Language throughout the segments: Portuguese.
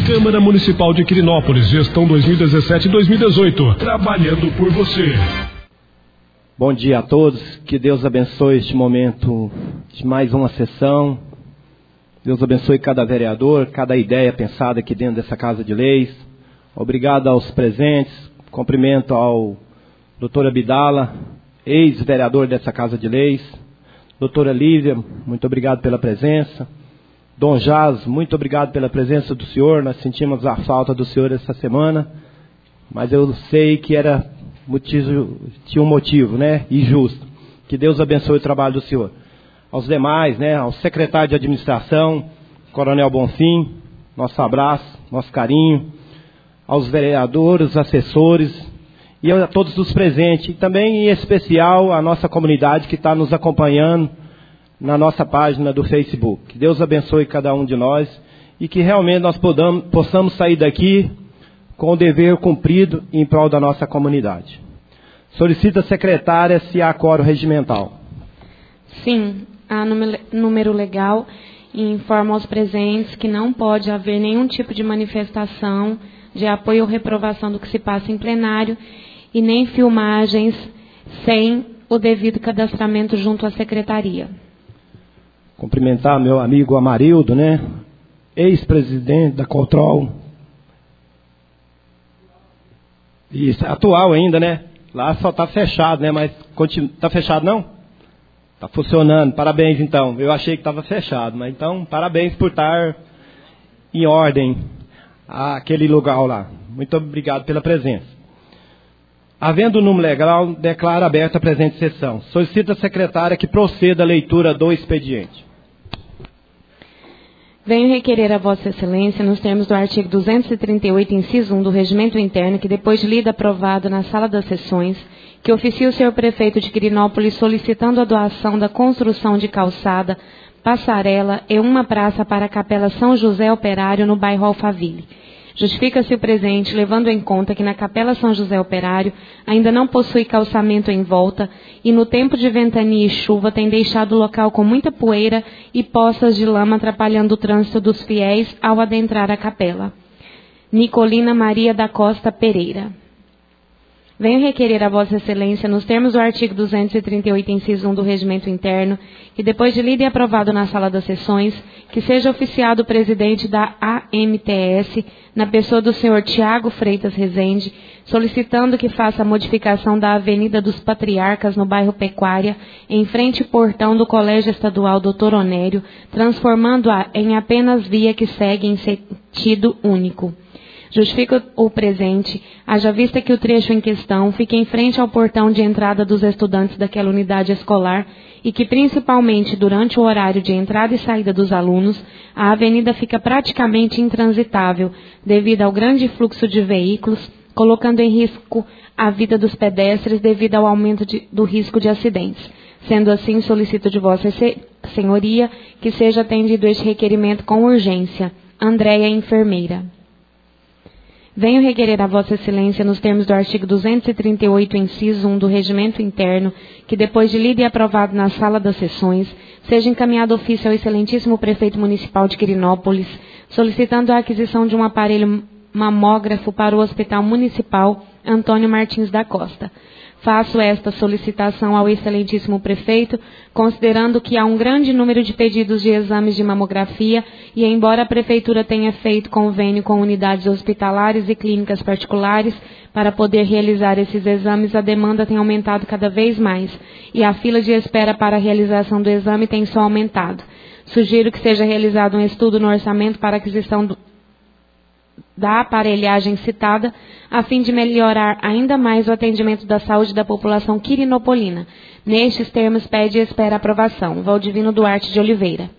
Câmara Municipal de Quirinópolis, gestão 2017-2018, trabalhando por você. Bom dia a todos, que Deus abençoe este momento de mais uma sessão. Deus abençoe cada vereador, cada ideia pensada aqui dentro dessa Casa de Leis. Obrigado aos presentes, cumprimento ao doutor Abdala, ex-vereador dessa Casa de Leis. Doutora Lívia, muito obrigado pela presença. Dom Jaz, muito obrigado pela presença do senhor. Nós sentimos a falta do senhor essa semana, mas eu sei que tinha um motivo, né? E justo. Que Deus abençoe o trabalho do senhor. Aos demais, né? Ao secretário de administração, Coronel Bonfim, nosso abraço, nosso carinho. Aos vereadores, assessores e a todos os presentes. E também, em especial, a nossa comunidade que está nos acompanhando na nossa página do Facebook. Que Deus abençoe cada um de nós e que realmente nós possamos sair daqui com o dever cumprido em prol da nossa comunidade. Solicita a secretária se há quórum regimental. Sim, há número legal e informa aos presentes que não pode haver nenhum tipo de manifestação de apoio ou reprovação do que se passa em plenário e nem filmagens sem o devido cadastramento junto à secretaria. Cumprimentar meu amigo Amarildo, né? Ex-presidente da Control. Isso, atual ainda, né? Lá só está fechado, né? Mas está fechado não? Está funcionando. Parabéns, então. Eu achei que estava fechado, mas então parabéns por estar em ordem aquele lugar lá. Muito obrigado pela presença. Havendo o número legal, declara aberta a presente sessão. Solicita a secretária que proceda a leitura do expediente. Venho requerer a Vossa Excelência, nos termos do artigo 238, inciso 1 do Regimento Interno, que depois de lido e aprovado na Sala das Sessões, que oficie o senhor prefeito de Quirinópolis solicitando a doação da construção de calçada, passarela e uma praça para a Capela São José Operário no bairro Alphaville. Justifica-se o presente, levando em conta que na Capela São José Operário ainda não possui calçamento em volta e no tempo de ventania e chuva tem deixado o local com muita poeira e poças de lama atrapalhando o trânsito dos fiéis ao adentrar a capela. Nicolina Maria da Costa Pereira. Venho requerer a Vossa Excelência, nos termos do artigo 238, inciso 1 do Regimento Interno, que depois de lido e aprovado na Sala das Sessões, que seja oficiado o presidente da AMTS, na pessoa do senhor Tiago Freitas Rezende, solicitando que faça a modificação da Avenida dos Patriarcas, no bairro Pecuária, em frente ao portão do Colégio Estadual Dr. Onério, transformando-a em apenas via que segue em sentido único. Justifica o presente, haja vista que o trecho em questão fica em frente ao portão de entrada dos estudantes daquela unidade escolar e que, principalmente durante o horário de entrada e saída dos alunos, a avenida fica praticamente intransitável devido ao grande fluxo de veículos, colocando em risco a vida dos pedestres devido ao aumento do risco de acidentes. Sendo assim, solicito de Vossa Senhoria que seja atendido este requerimento com urgência. Andréia, enfermeira. Venho requerer a Vossa Excelência, nos termos do artigo 238, inciso 1 do Regimento Interno, que depois de lido e aprovado na Sala das Sessões, seja encaminhado ofício ao excelentíssimo Prefeito Municipal de Quirinópolis, solicitando a aquisição de um aparelho mamógrafo para o Hospital Municipal Antônio Martins da Costa. Faço esta solicitação ao excelentíssimo prefeito, considerando que há um grande número de pedidos de exames de mamografia e, embora a prefeitura tenha feito convênio com unidades hospitalares e clínicas particulares para poder realizar esses exames, a demanda tem aumentado cada vez mais e a fila de espera para a realização do exame tem só aumentado. Sugiro que seja realizado um estudo no orçamento para aquisição da aparelhagem citada, a fim de melhorar ainda mais o atendimento da saúde da população quirinopolina. Nestes termos, pede e espera aprovação. Valdivino Duarte de Oliveira.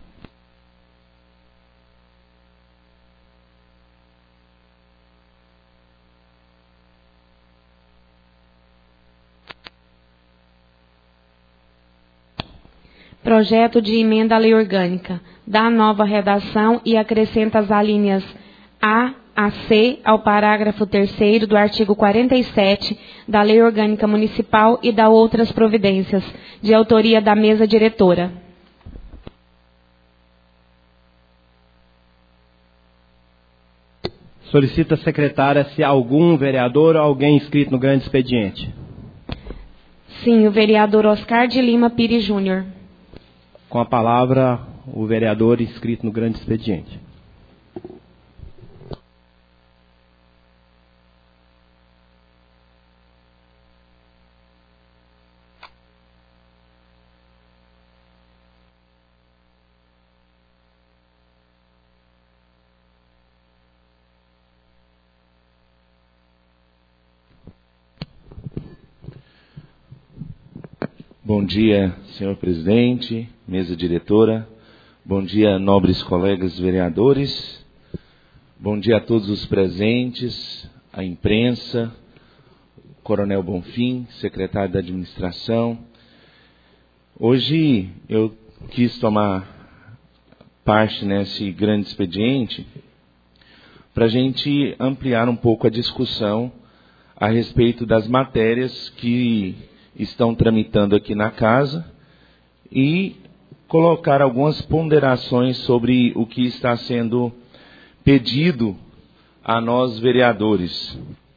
Projeto de emenda à lei orgânica. Dá nova redação e acrescenta as alíneas A a C ao parágrafo 3º do artigo 47 da Lei Orgânica Municipal e da outras providências, de autoria da mesa diretora. Solicita a secretária se há algum vereador ou alguém inscrito no grande expediente. Sim, o vereador Oscar de Lima Pires Júnior. Com a palavra, o vereador inscrito no grande expediente. Bom dia, senhor presidente, mesa diretora. Bom dia, nobres colegas vereadores. Bom dia a todos os presentes, a imprensa, Coronel Bonfim, secretário da administração. Hoje eu quis tomar parte nesse grande expediente para a gente ampliar um pouco a discussão a respeito das matérias que estão tramitando aqui na casa e colocar algumas ponderações sobre o que está sendo pedido a nós vereadores.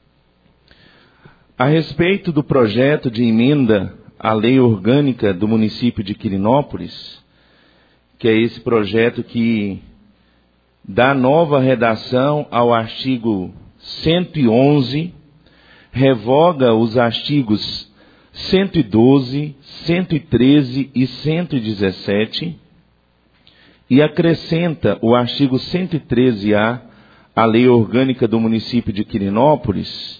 A respeito do projeto de emenda à lei orgânica do município de Quirinópolis, que é esse projeto que dá nova redação ao artigo 111, revoga os artigos 112, 113 e 117 e acrescenta o artigo 113A à lei orgânica do município de Quirinópolis.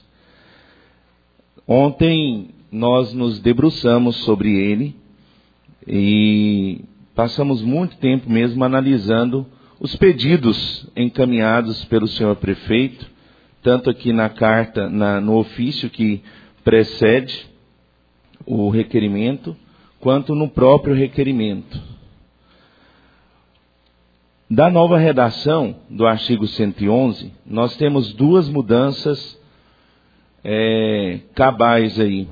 Ontem nós nos debruçamos sobre ele e passamos muito tempo mesmo analisando os pedidos encaminhados pelo senhor prefeito, tanto aqui na carta, no ofício que precede o requerimento, quanto no próprio requerimento. Da nova redação do artigo 111, nós temos duas mudanças cabais aí.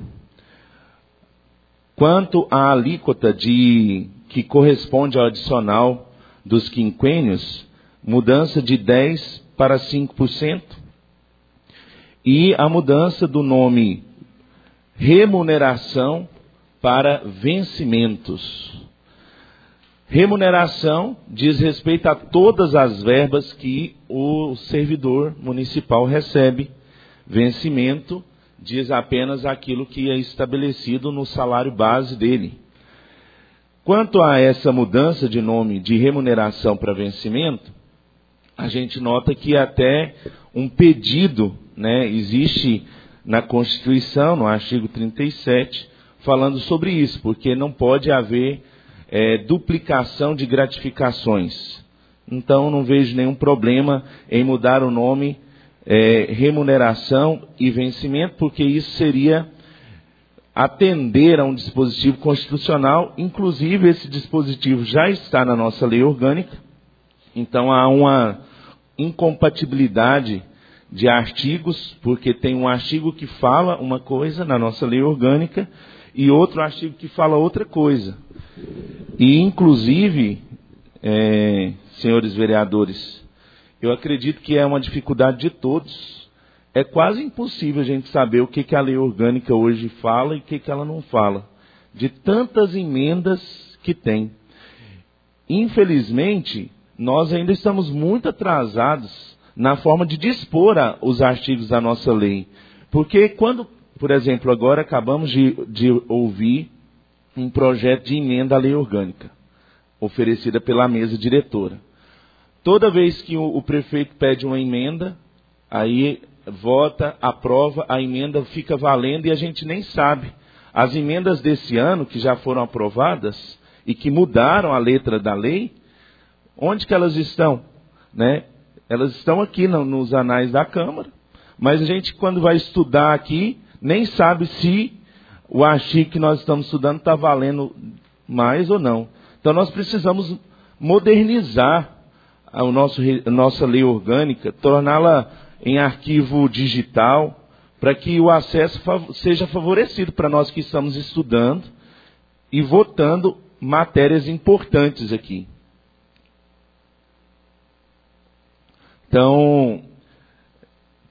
Quanto à alíquota que corresponde ao adicional dos quinquênios, mudança de 10% para 5%, e a mudança do nome remuneração para vencimentos. Remuneração diz respeito a todas as verbas que o servidor municipal recebe. Vencimento diz apenas aquilo que é estabelecido no salário base dele. Quanto a essa mudança de nome de remuneração para vencimento, a gente nota que até um pedido, existe na Constituição, no artigo 37, falando sobre isso, porque não pode haver duplicação de gratificações. Então, não vejo nenhum problema em mudar o nome remuneração e vencimento, porque isso seria atender a um dispositivo constitucional. Inclusive, esse dispositivo já está na nossa lei orgânica, então há uma incompatibilidade de artigos, porque tem um artigo que fala uma coisa na nossa lei orgânica e outro artigo que fala outra coisa. E, inclusive, senhores vereadores, eu acredito que é uma dificuldade de todos. É quase impossível a gente saber o que a lei orgânica hoje fala e o que ela não fala, de tantas emendas que tem. Infelizmente, nós ainda estamos muito atrasados na forma de dispor os artigos da nossa lei. Porque quando, por exemplo, agora acabamos de ouvir um projeto de emenda à lei orgânica, oferecida pela mesa diretora. Toda vez que o prefeito pede uma emenda, aí vota, aprova, a emenda fica valendo e a gente nem sabe. As emendas desse ano, que já foram aprovadas e que mudaram a letra da lei, onde que elas estão? Elas estão aqui nos anais da Câmara, mas a gente, quando vai estudar aqui, nem sabe se o artigo que nós estamos estudando está valendo mais ou não. Então, nós precisamos modernizar a nossa lei orgânica, torná-la em arquivo digital, para que o acesso seja favorecido para nós que estamos estudando e votando matérias importantes aqui. Então,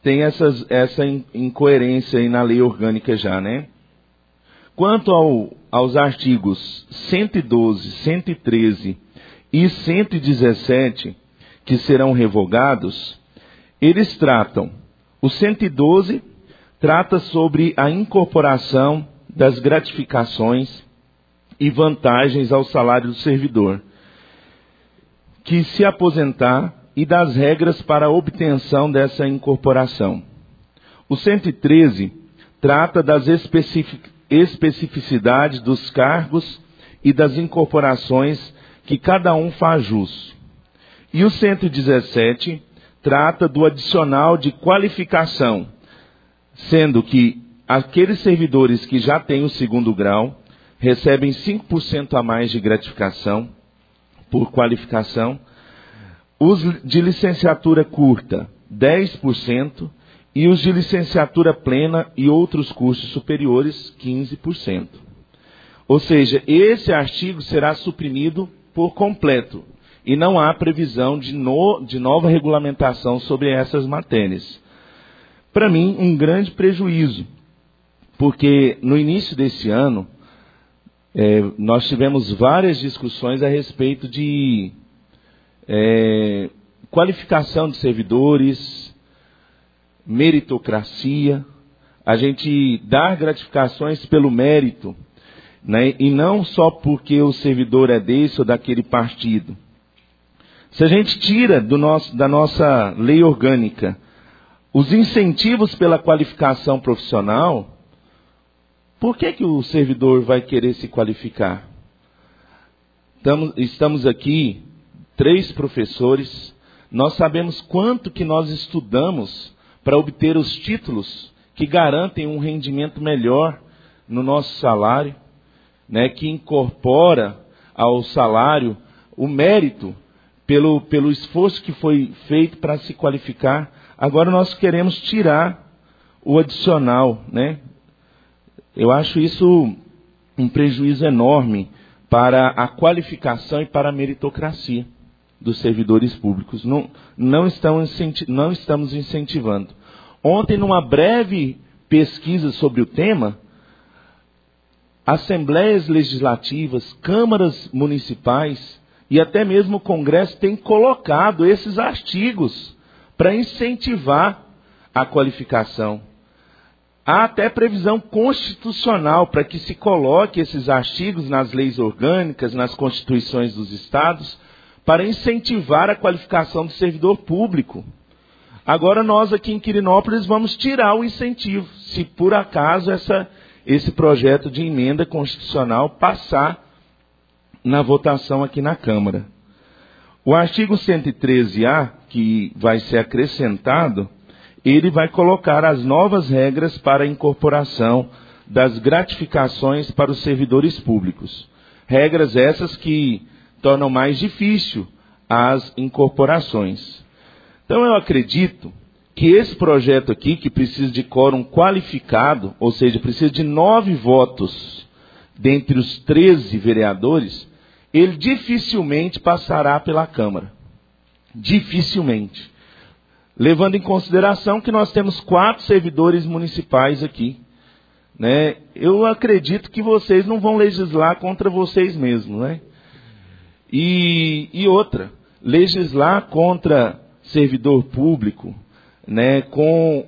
tem essa incoerência aí na lei orgânica já, né? Quanto aos artigos 112, 113 e 117, que serão revogados, eles tratam, o 112 trata sobre a incorporação das gratificações e vantagens ao salário do servidor, que se aposentar, e das regras para a obtenção dessa incorporação. O 113 trata das especificidades dos cargos e das incorporações que cada um faz jus. E o 117 trata do adicional de qualificação, sendo que aqueles servidores que já têm o 2º grau recebem 5% a mais de gratificação por qualificação, os de licenciatura curta, 10%, e os de licenciatura plena e outros cursos superiores, 15%. Ou seja, esse artigo será suprimido por completo, e não há previsão de nova regulamentação sobre essas matérias. Para mim, um grande prejuízo, porque no início desse ano, nós tivemos várias discussões a respeito de qualificação de servidores, meritocracia, a gente dar gratificações pelo mérito, né, e não só porque o servidor é desse ou daquele partido. Se a gente tira da nossa lei orgânica os incentivos pela qualificação profissional, por que o servidor vai querer se qualificar? Estamos aqui 3 professores, nós sabemos quanto que nós estudamos para obter os títulos que garantem um rendimento melhor no nosso salário, né, que incorpora ao salário o mérito pelo esforço que foi feito para se qualificar. Agora nós queremos tirar o adicional, né? Eu acho isso um prejuízo enorme para a qualificação e para a meritocracia dos servidores públicos. Não estamos incentivando. Ontem, numa breve pesquisa sobre o tema, assembleias legislativas, câmaras municipais e até mesmo o Congresso têm colocado esses artigos para incentivar a qualificação. Há até previsão constitucional para que se coloque esses artigos nas leis orgânicas, nas constituições dos estados, para incentivar a qualificação do servidor público. Agora nós aqui em Quirinópolis vamos tirar o incentivo, se por acaso esse projeto de emenda constitucional passar na votação aqui na Câmara. O artigo 113A, que vai ser acrescentado, ele vai colocar as novas regras para a incorporação das gratificações para os servidores públicos. Regras essas que tornam mais difícil as incorporações. Então eu acredito que esse projeto aqui, que precisa de quórum qualificado, ou seja, precisa de 9 votos dentre os 13 vereadores, ele dificilmente passará pela Câmara. Dificilmente. Levando em consideração que nós temos 4 servidores municipais aqui, né? Eu acredito que vocês não vão legislar contra vocês mesmos, né? E outra, legislar contra servidor público, né, com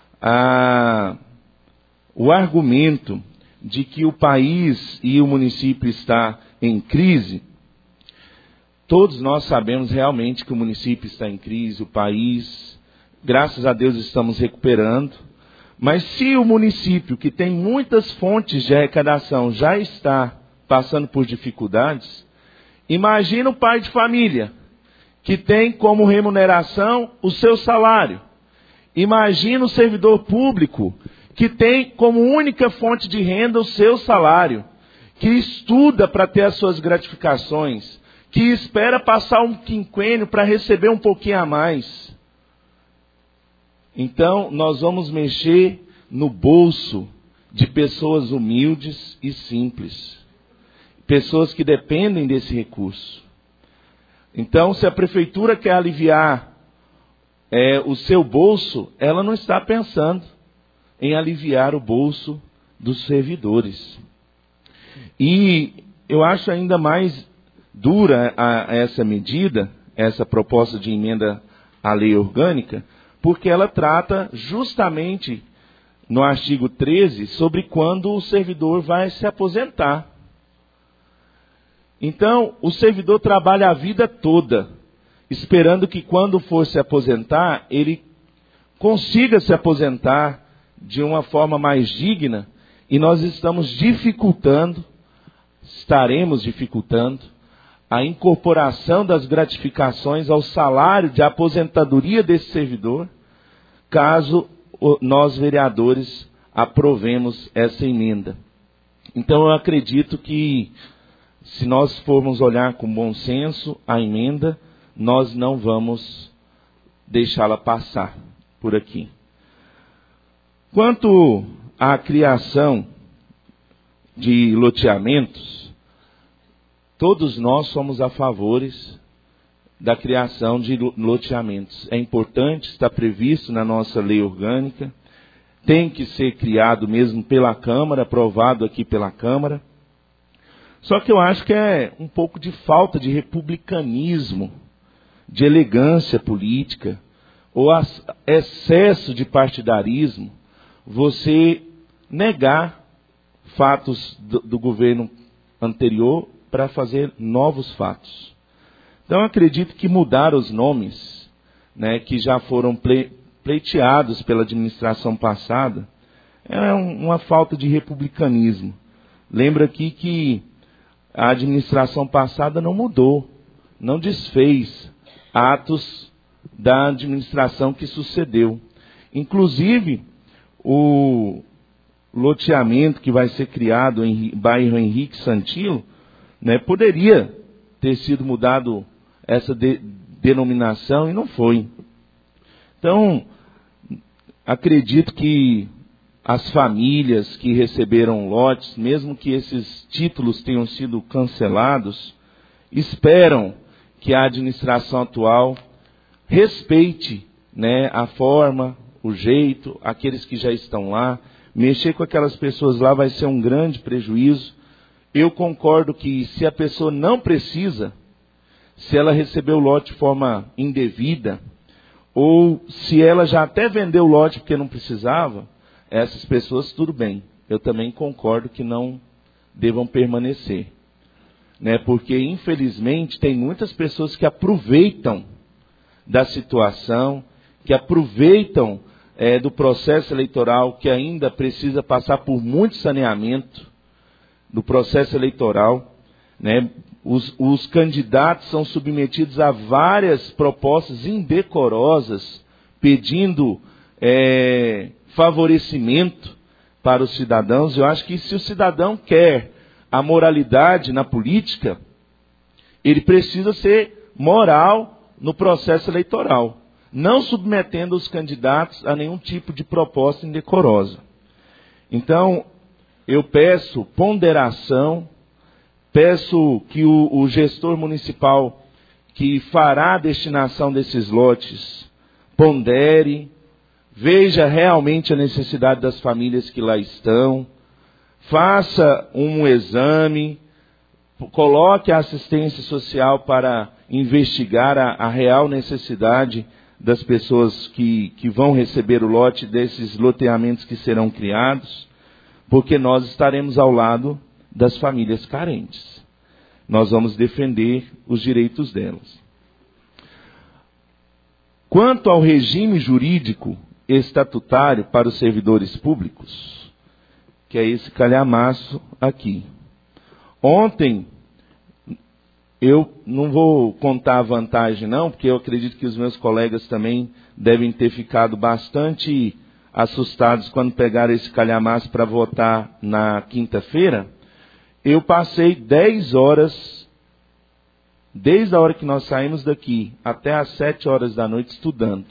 o argumento de que o país e o município está em crise. Todos nós sabemos realmente que o município está em crise, o país, graças a Deus estamos recuperando. Mas se o município, que tem muitas fontes de arrecadação, já está passando por dificuldades, imagina o pai de família, que tem como remuneração o seu salário. Imagina o servidor público, que tem como única fonte de renda o seu salário, que estuda para ter as suas gratificações, que espera passar um quinquênio para receber um pouquinho a mais. Então, nós vamos mexer no bolso de pessoas humildes e simples. Pessoas que dependem desse recurso. Então, se a prefeitura quer aliviar o seu bolso, ela não está pensando em aliviar o bolso dos servidores. E eu acho ainda mais dura essa medida, essa proposta de emenda à lei orgânica, porque ela trata justamente no artigo 13 sobre quando o servidor vai se aposentar. Então, o servidor trabalha a vida toda, esperando que quando for se aposentar, ele consiga se aposentar de uma forma mais digna, e nós estaremos dificultando a incorporação das gratificações ao salário de aposentadoria desse servidor, caso nós, vereadores, aprovemos essa emenda. Então, eu acredito que, se nós formos olhar com bom senso a emenda, nós não vamos deixá-la passar por aqui. Quanto à criação de loteamentos, todos nós somos a favores da criação de loteamentos. É importante, está previsto na nossa lei orgânica, tem que ser criado mesmo pela Câmara, aprovado aqui pela Câmara. Só que eu acho que é um pouco de falta de republicanismo, de elegância política, ou excesso de partidarismo, você negar fatos do governo anterior para fazer novos fatos. Então, eu acredito que mudar os nomes, que já foram pleiteados pela administração passada, é uma falta de republicanismo. Lembra aqui que a administração passada não mudou, não desfez atos da administração que sucedeu. Inclusive, o loteamento que vai ser criado em bairro Henrique Santilo, poderia ter sido mudado essa denominação e não foi. Então, acredito que as famílias que receberam lotes, mesmo que esses títulos tenham sido cancelados, esperam que a administração atual respeite a forma, o jeito, aqueles que já estão lá. Mexer com aquelas pessoas lá vai ser um grande prejuízo. Eu concordo que se a pessoa não precisa, se ela recebeu o lote de forma indevida, ou se ela já até vendeu o lote porque não precisava, essas pessoas, tudo bem. Eu também concordo que não devam permanecer. Porque, infelizmente, tem muitas pessoas que aproveitam da situação, que aproveitam do processo eleitoral, que ainda precisa passar por muito saneamento do processo eleitoral. Os candidatos são submetidos a várias propostas indecorosas, pedindo favorecimento para os cidadãos. Eu acho que se o cidadão quer a moralidade na política, ele precisa ser moral no processo eleitoral, não submetendo os candidatos a nenhum tipo de proposta indecorosa. Então, eu peço ponderação, peço que o gestor municipal que fará a destinação desses lotes pondere, veja realmente a necessidade das famílias que lá estão, faça um exame, coloque a assistência social para investigar a real necessidade das pessoas que vão receber o lote desses loteamentos que serão criados, porque nós estaremos ao lado das famílias carentes. Nós vamos defender os direitos delas. Quanto ao regime jurídico estatutário para os servidores públicos, que é esse calhamaço aqui. Ontem, eu não vou contar a vantagem não, porque eu acredito que os meus colegas também devem ter ficado bastante assustados quando pegaram esse calhamaço para votar na quinta-feira. Eu passei 10 horas, desde a hora que nós saímos daqui até às 7 horas da noite estudando.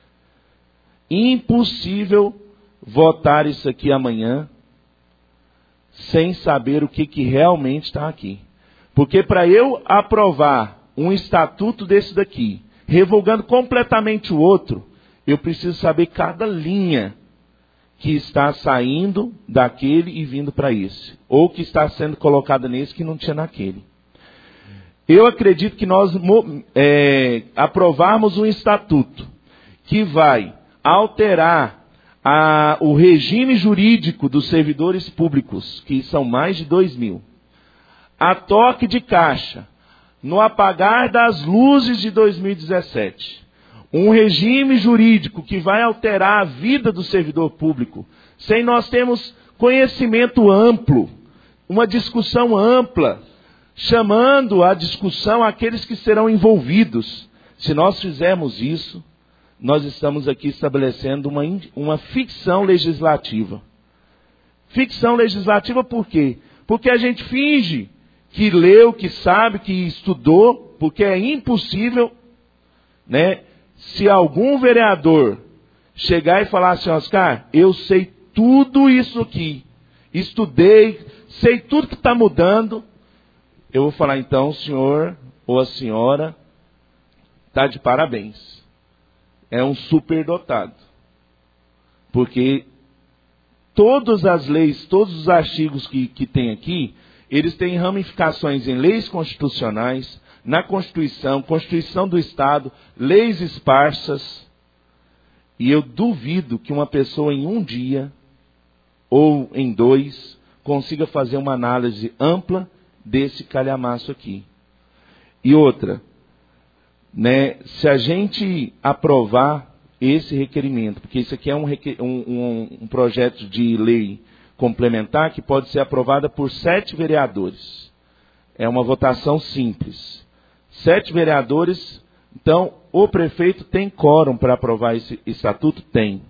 Impossível votar isso aqui amanhã sem saber o que realmente está aqui. Porque para eu aprovar um estatuto desse daqui, revogando completamente o outro, eu preciso saber cada linha que está saindo daquele e vindo para esse. Ou que está sendo colocada nesse que não tinha naquele. Eu acredito que nós aprovarmos um estatuto que vai alterar o regime jurídico dos servidores públicos, que são mais de 2.000. A toque de caixa, no apagar das luzes de 2017. Um regime jurídico que vai alterar a vida do servidor público, sem nós termos conhecimento amplo, uma discussão ampla, chamando à discussão aqueles que serão envolvidos. Se nós fizermos isso, nós estamos aqui estabelecendo uma ficção legislativa. Ficção legislativa por quê? Porque a gente finge que leu, que sabe, que estudou, porque é impossível, né? Se algum vereador chegar e falar assim, Oscar, eu sei tudo isso aqui, estudei, sei tudo que está mudando, eu vou falar então, o senhor ou a senhora está de parabéns. É um superdotado. Porque todas as leis, todos os artigos que tem aqui, eles têm ramificações em leis constitucionais, na Constituição, Constituição do Estado, leis esparsas. E eu duvido que uma pessoa em um dia, ou em 2, consiga fazer uma análise ampla desse calhamaço aqui. E outra, né, se a gente aprovar esse requerimento, porque isso aqui é um projeto de lei complementar que pode ser aprovada por 7 vereadores. É uma votação simples. 7 vereadores, então o prefeito tem quórum para aprovar esse estatuto? Tem.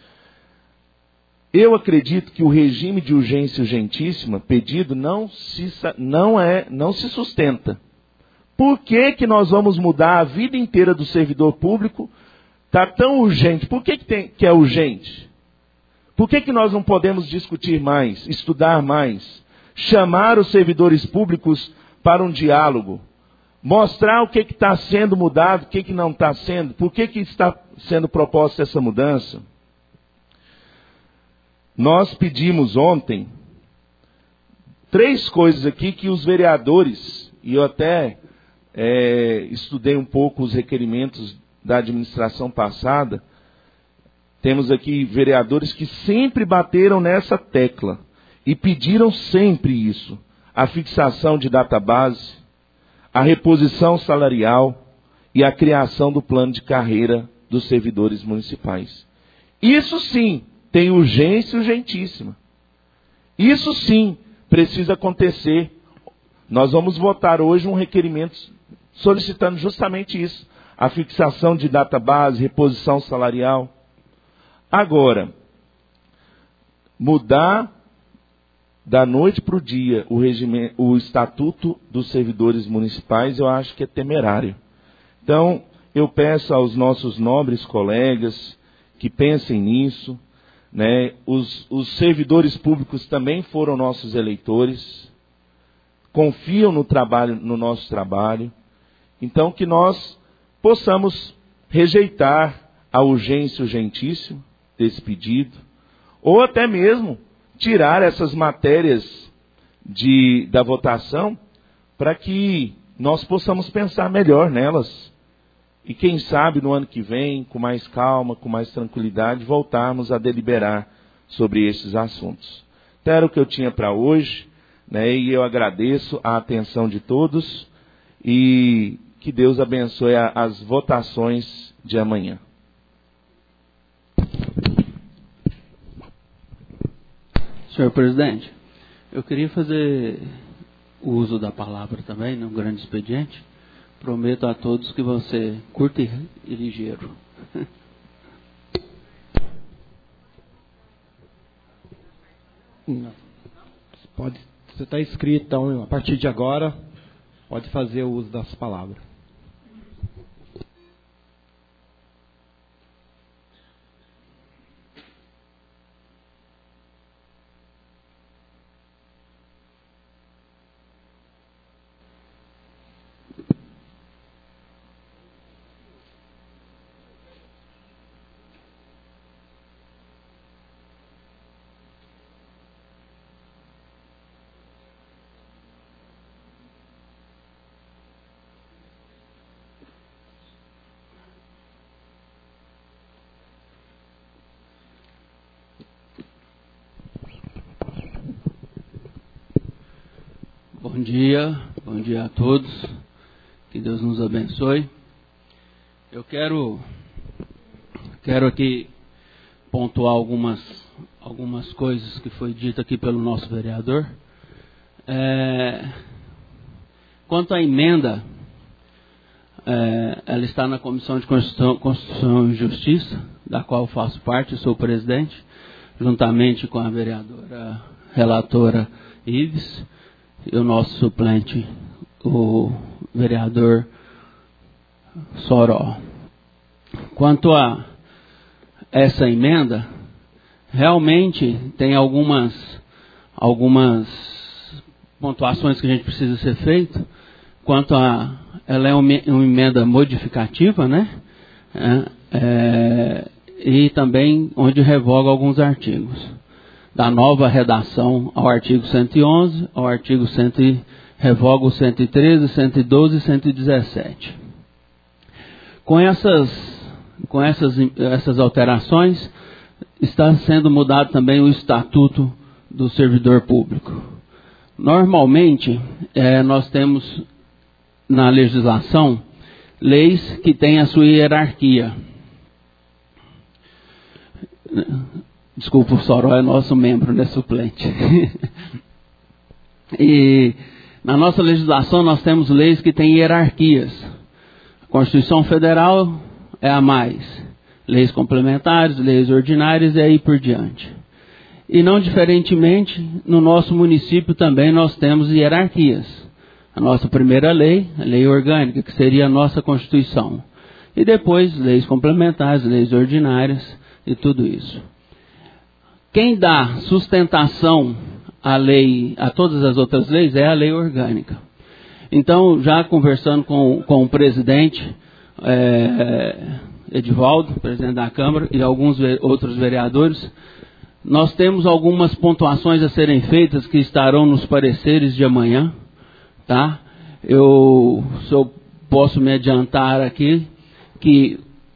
Eu acredito que o regime de urgência urgentíssima pedido não se sustenta. Por que nós vamos mudar a vida inteira do servidor público? Está tão urgente. Por que é urgente? Por que nós não podemos discutir mais, estudar mais, chamar os servidores públicos para um diálogo, mostrar o que está sendo mudado, o que não está sendo, por que está sendo proposta essa mudança? Nós pedimos ontem 3 coisas aqui que os vereadores, e eu até estudei um pouco os requerimentos da administração passada, temos aqui vereadores que sempre bateram nessa tecla e pediram sempre isso: a fixação de database, a reposição salarial e a criação do plano de carreira dos servidores municipais. Isso sim tem urgência urgentíssima. Isso sim precisa acontecer. Nós vamos votar hoje um requerimento solicitando justamente isso: a fixação de database, reposição salarial. Agora, mudar da noite para o dia o estatuto dos servidores municipais, eu acho que é temerário. Então, eu peço aos nossos nobres colegas que pensem nisso, né? Os servidores públicos também foram nossos eleitores, confiam no nosso trabalho, então que nós possamos rejeitar a urgência urgentíssima desse pedido, ou até mesmo tirar essas matérias da votação para que nós possamos pensar melhor nelas. E quem sabe no ano que vem, com mais calma, com mais tranquilidade, voltarmos a deliberar sobre esses assuntos. Então era o que eu tinha para hoje, né? E eu agradeço a atenção de todos e que Deus abençoe as votações de amanhã. Senhor presidente, eu queria fazer uso da palavra também, num grande expediente. Prometo a todos que vão ser curto e ligeiro. Não. Você está inscrito, então, a partir de agora, pode fazer o uso das palavras. Bom dia a todos, que Deus nos abençoe. Eu quero aqui pontuar algumas coisas que foi dito aqui pelo nosso vereador. Quanto à emenda, ela está na Comissão de Constituição e Justiça, da qual eu faço parte, sou presidente, juntamente com a vereadora relatora Ives e o nosso suplente, o vereador Soró. Quanto a essa emenda, realmente tem algumas pontuações que a gente precisa ser feito. Quanto a ela é uma emenda modificativa, né? E também onde revoga alguns artigos. Da nova redação ao artigo 111, ao artigo revoga o 113, 112 e 117. Com essas alterações, está sendo mudado também o Estatuto do Servidor Público. Normalmente, nós temos na legislação leis que têm a sua hierarquia. Desculpa, o Soró é nosso membro, né, suplente. E na nossa legislação nós temos leis que têm hierarquias. A Constituição Federal é a mais. Leis complementares, leis ordinárias e aí por diante. E não diferentemente, no nosso município também nós temos hierarquias. A nossa primeira lei, a lei orgânica, que seria a nossa Constituição. E depois, leis complementares, leis ordinárias e tudo isso. Quem dá sustentação à lei, a todas as outras leis, é a lei orgânica. Então, já conversando com o presidente Edivaldo, presidente da Câmara, e alguns outros vereadores, nós temos algumas pontuações a serem feitas que estarão nos pareceres de amanhã, tá? Se eu posso me adiantar aqui, que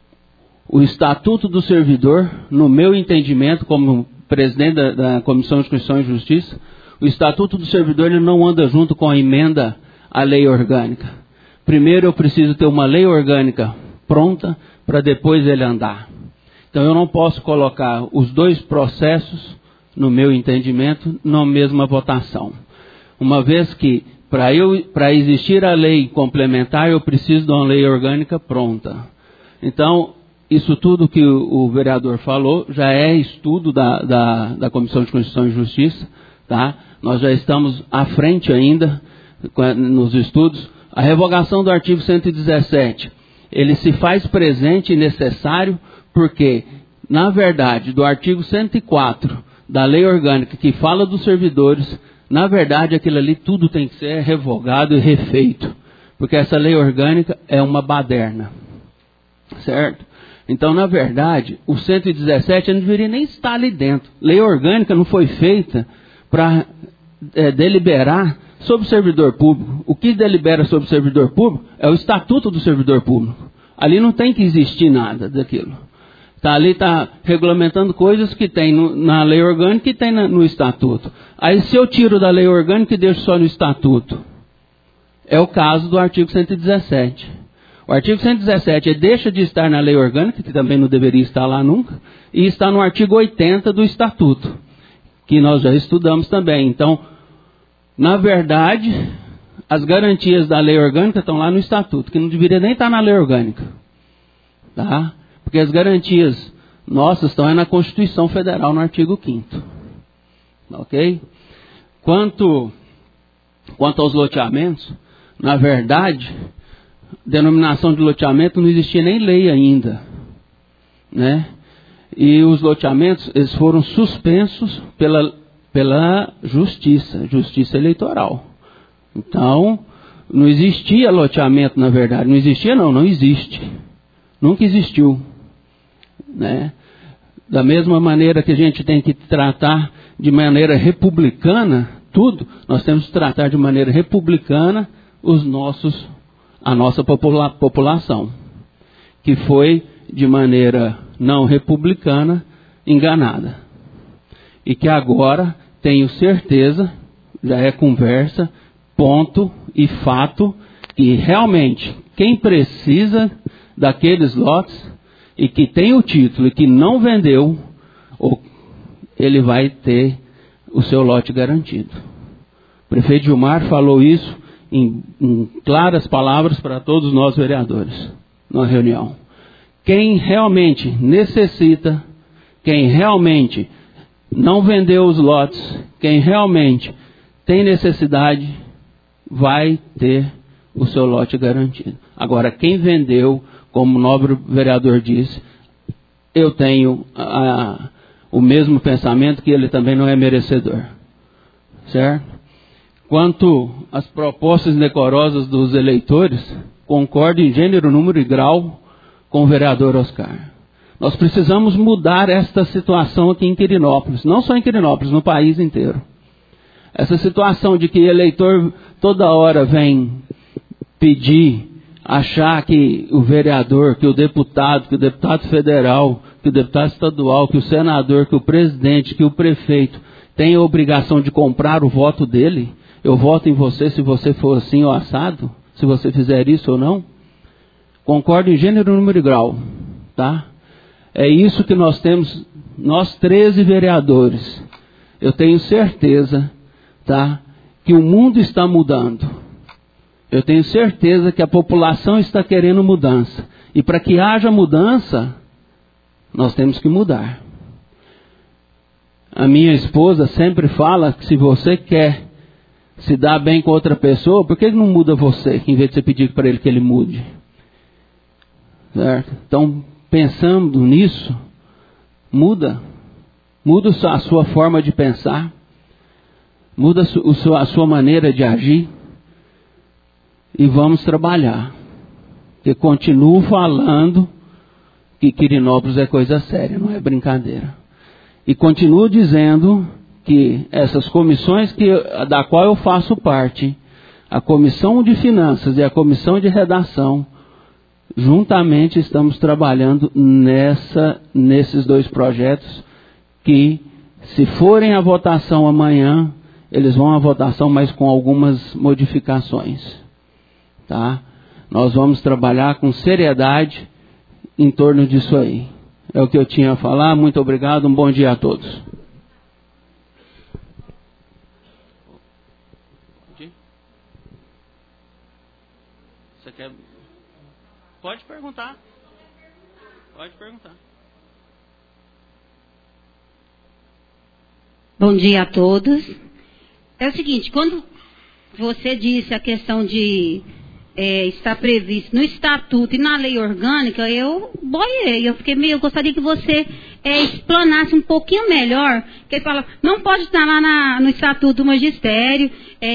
o Estatuto do Servidor, no meu entendimento, como presidente da Comissão de Constituição e Justiça, o Estatuto do Servidor ele não anda junto com a emenda à lei orgânica. Primeiro eu preciso ter uma lei orgânica pronta para depois ele andar. Então eu não posso colocar os dois processos, no meu entendimento, na mesma votação. Uma vez que para existir a lei complementar eu preciso de uma lei orgânica pronta. Então, isso tudo que o vereador falou já é estudo da Comissão de Constituição e Justiça, tá? Nós já estamos à frente ainda nos estudos. A revogação do artigo 117, ele se faz presente e necessário porque, na verdade, do artigo 104 da Lei Orgânica que fala dos servidores, na verdade aquilo ali tudo tem que ser revogado e refeito, porque essa Lei Orgânica é uma baderna, certo? Então, na verdade, o 117 não deveria nem estar ali dentro. Lei orgânica não foi feita para deliberar sobre o servidor público. O que delibera sobre o servidor público é o Estatuto do Servidor Público. Ali não tem que existir nada daquilo. Ali está regulamentando coisas que tem na lei orgânica e tem no Estatuto. Aí, se eu tiro da lei orgânica e deixo só no Estatuto, é o caso do artigo 117. O artigo 117 deixa de estar na lei orgânica, que também não deveria estar lá nunca, e está no artigo 80 do Estatuto, que nós já estudamos também. Então, na verdade, as garantias da lei orgânica estão lá no Estatuto, que não deveria nem estar na lei orgânica. Tá? Porque as garantias nossas estão na Constituição Federal, no artigo 5º. Ok? Quanto aos loteamentos, na verdade, denominação de loteamento não existia nem lei ainda, né? E os loteamentos eles foram suspensos pela justiça eleitoral. Então não existia loteamento, na verdade, não existia não existe, nunca existiu, né? Da mesma maneira que a gente tem que tratar de maneira republicana tudo, nós temos que tratar de maneira republicana a nossa população, que foi de maneira não republicana enganada. E que agora, tenho certeza, já é conversa ponto e fato que realmente quem precisa daqueles lotes e que tem o título e que não vendeu, ele vai ter o seu lote garantido. O prefeito Gilmar falou isso em claras palavras para todos nós vereadores, numa reunião. Quem realmente necessita, quem realmente não vendeu os lotes, quem realmente tem necessidade, vai ter o seu lote garantido. Agora, quem vendeu, como o nobre vereador disse, eu tenho o mesmo pensamento que ele também não é merecedor. Certo? Quanto às propostas indecorosas dos eleitores, concordo em gênero, número e grau com o vereador Oscar. Nós precisamos mudar esta situação aqui em Quirinópolis, não só em Quirinópolis, no país inteiro. Essa situação de que eleitor toda hora vem pedir, achar que o vereador, que o deputado federal, que o deputado estadual, que o senador, que o presidente, que o prefeito tem a obrigação de comprar o voto dele. Eu voto em você se você for assim ou assado, se você fizer isso ou não. Concordo em gênero, número e grau, tá? É isso que nós temos, nós 13 vereadores. Eu tenho certeza, tá, que o mundo está mudando. Eu tenho certeza que a população está querendo mudança. E para que haja mudança, nós temos que mudar. A minha esposa sempre fala que se você quer se dar bem com outra pessoa, por que ele não muda você, em vez de você pedir para ele que ele mude? Certo? Então, pensando nisso, muda a sua forma de pensar, muda a sua maneira de agir, e vamos trabalhar. Eu continuo falando que Quirinópolis é coisa séria, não é brincadeira. E continuo dizendo que essas comissões da qual eu faço parte, a Comissão de Finanças e a Comissão de Redação, juntamente estamos trabalhando nesses dois projetos que, se forem à votação amanhã, eles vão à votação, mas com algumas modificações. Tá? Nós vamos trabalhar com seriedade em torno disso aí. É o que eu tinha a falar. Muito obrigado. Um bom dia a todos. Você quer? Pode perguntar. Pode perguntar. Bom dia a todos. É o seguinte, quando você disse a questão de estar previsto no estatuto e na lei orgânica, eu boiei. Eu gostaria que você explanasse um pouquinho melhor, que ele fala, não pode estar lá no estatuto do magistério,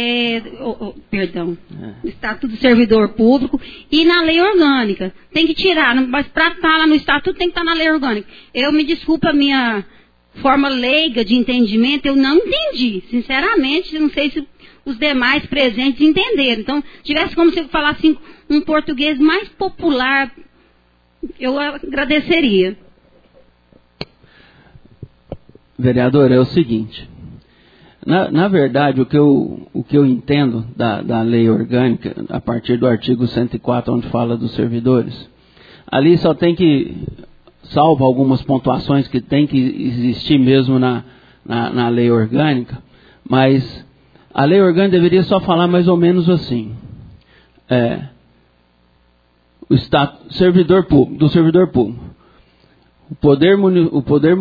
no estatuto do servidor público e na lei orgânica. Tem que tirar, mas para estar lá no estatuto tem que estar na lei orgânica. Eu me desculpa a minha forma leiga de entendimento, eu não entendi. Sinceramente, não sei se os demais presentes entenderam. Então, se tivesse como você falar assim, um português mais popular, eu agradeceria. Vereador, é o seguinte. Na verdade, o que eu entendo da lei orgânica, a partir do artigo 104, onde fala dos servidores, ali só tem que, salvo algumas pontuações que tem que existir mesmo na lei orgânica, mas a lei orgânica deveria só falar mais ou menos assim. Do servidor público. O poder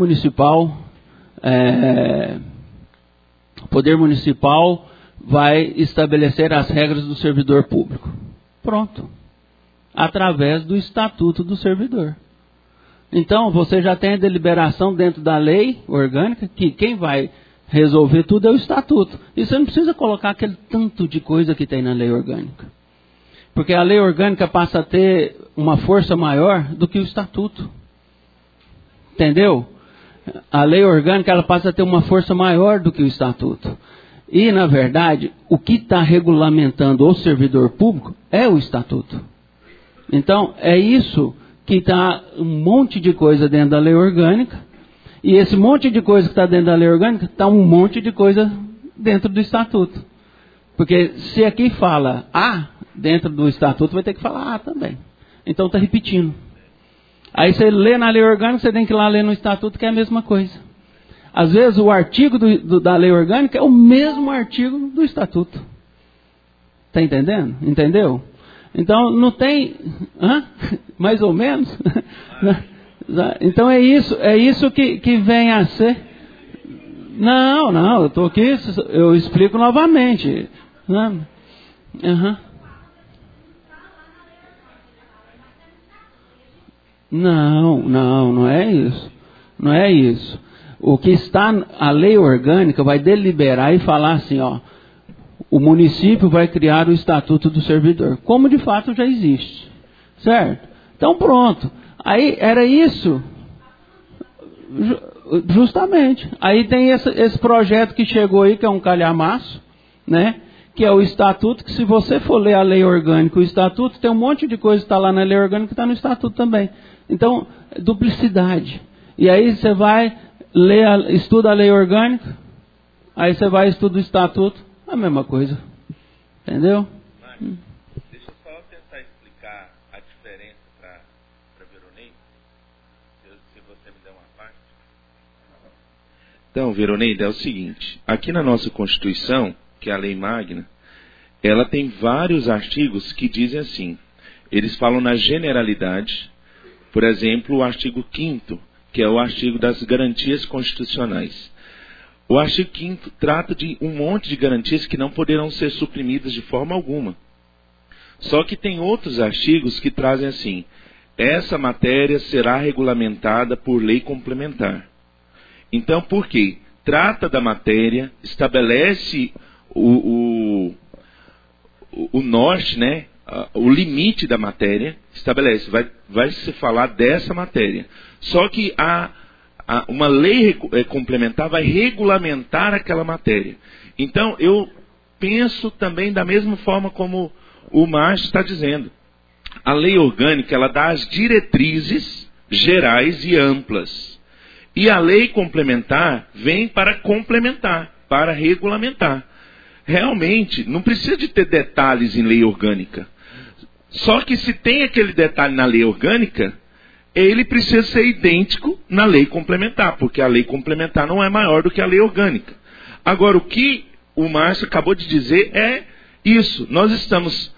municipal vai estabelecer as regras do servidor público. Pronto. Através do estatuto do servidor. Então, você já tem a deliberação dentro da lei orgânica, que quem vai resolver tudo é o estatuto. E você não precisa colocar aquele tanto de coisa que tem na lei orgânica. Porque a lei orgânica passa a ter uma força maior do que o estatuto. Entendeu? A lei orgânica ela passa a ter uma força maior do que o estatuto. E, na verdade, o que está regulamentando o servidor público é o estatuto. Então, é isso que está um monte de coisa dentro da lei orgânica. E esse monte de coisa que está dentro da lei orgânica está um monte de coisa dentro do estatuto. Porque se aqui fala A, dentro do estatuto vai ter que falar A também. Então está repetindo. Aí você lê na lei orgânica, você tem que ir lá ler no estatuto, que é a mesma coisa. Às vezes o artigo da lei orgânica é o mesmo artigo do estatuto. Está entendendo? Entendeu? Então não tem... mais ou menos? Então é isso que vem a ser. Não, eu estou aqui, eu explico novamente. Não é isso. Não é isso. O que está, a lei orgânica vai deliberar e falar assim, ó, o município vai criar o estatuto do servidor, como de fato já existe, certo? Então pronto, aí era isso, justamente. Aí tem esse projeto que chegou aí, que é um calhamaço, né? Que é o estatuto, que se você for ler a lei orgânica, o estatuto, tem um monte de coisa que está lá na lei orgânica que está no estatuto também. Então, duplicidade. E aí você vai estuda a lei orgânica, aí você vai estuda o estatuto, a mesma coisa. Entendeu? Márcio, deixa eu só tentar explicar a diferença para Veronei, se você me der uma parte. Então, Veroneida, é o seguinte, aqui na nossa Constituição, que é a Lei Magna, ela tem vários artigos que dizem assim, eles falam na generalidade, por exemplo, o artigo 5º, que é o artigo das garantias constitucionais. O artigo 5º trata de um monte de garantias que não poderão ser suprimidas de forma alguma. Só que tem outros artigos que trazem assim, essa matéria será regulamentada por lei complementar. Então, por quê? Trata da matéria, estabelece o norte, né? O limite da matéria, estabelece, vai se falar dessa matéria. Só que uma lei complementar vai regulamentar aquela matéria. Então, eu penso também da mesma forma como o Márcio está dizendo. A lei orgânica, ela dá as diretrizes gerais e amplas. E a lei complementar vem para complementar, para regulamentar. Realmente, não precisa de ter detalhes em lei orgânica. Só que se tem aquele detalhe na lei orgânica, ele precisa ser idêntico na lei complementar, porque a lei complementar não é maior do que a lei orgânica. Agora, o que o Márcio acabou de dizer é isso. Nós estamos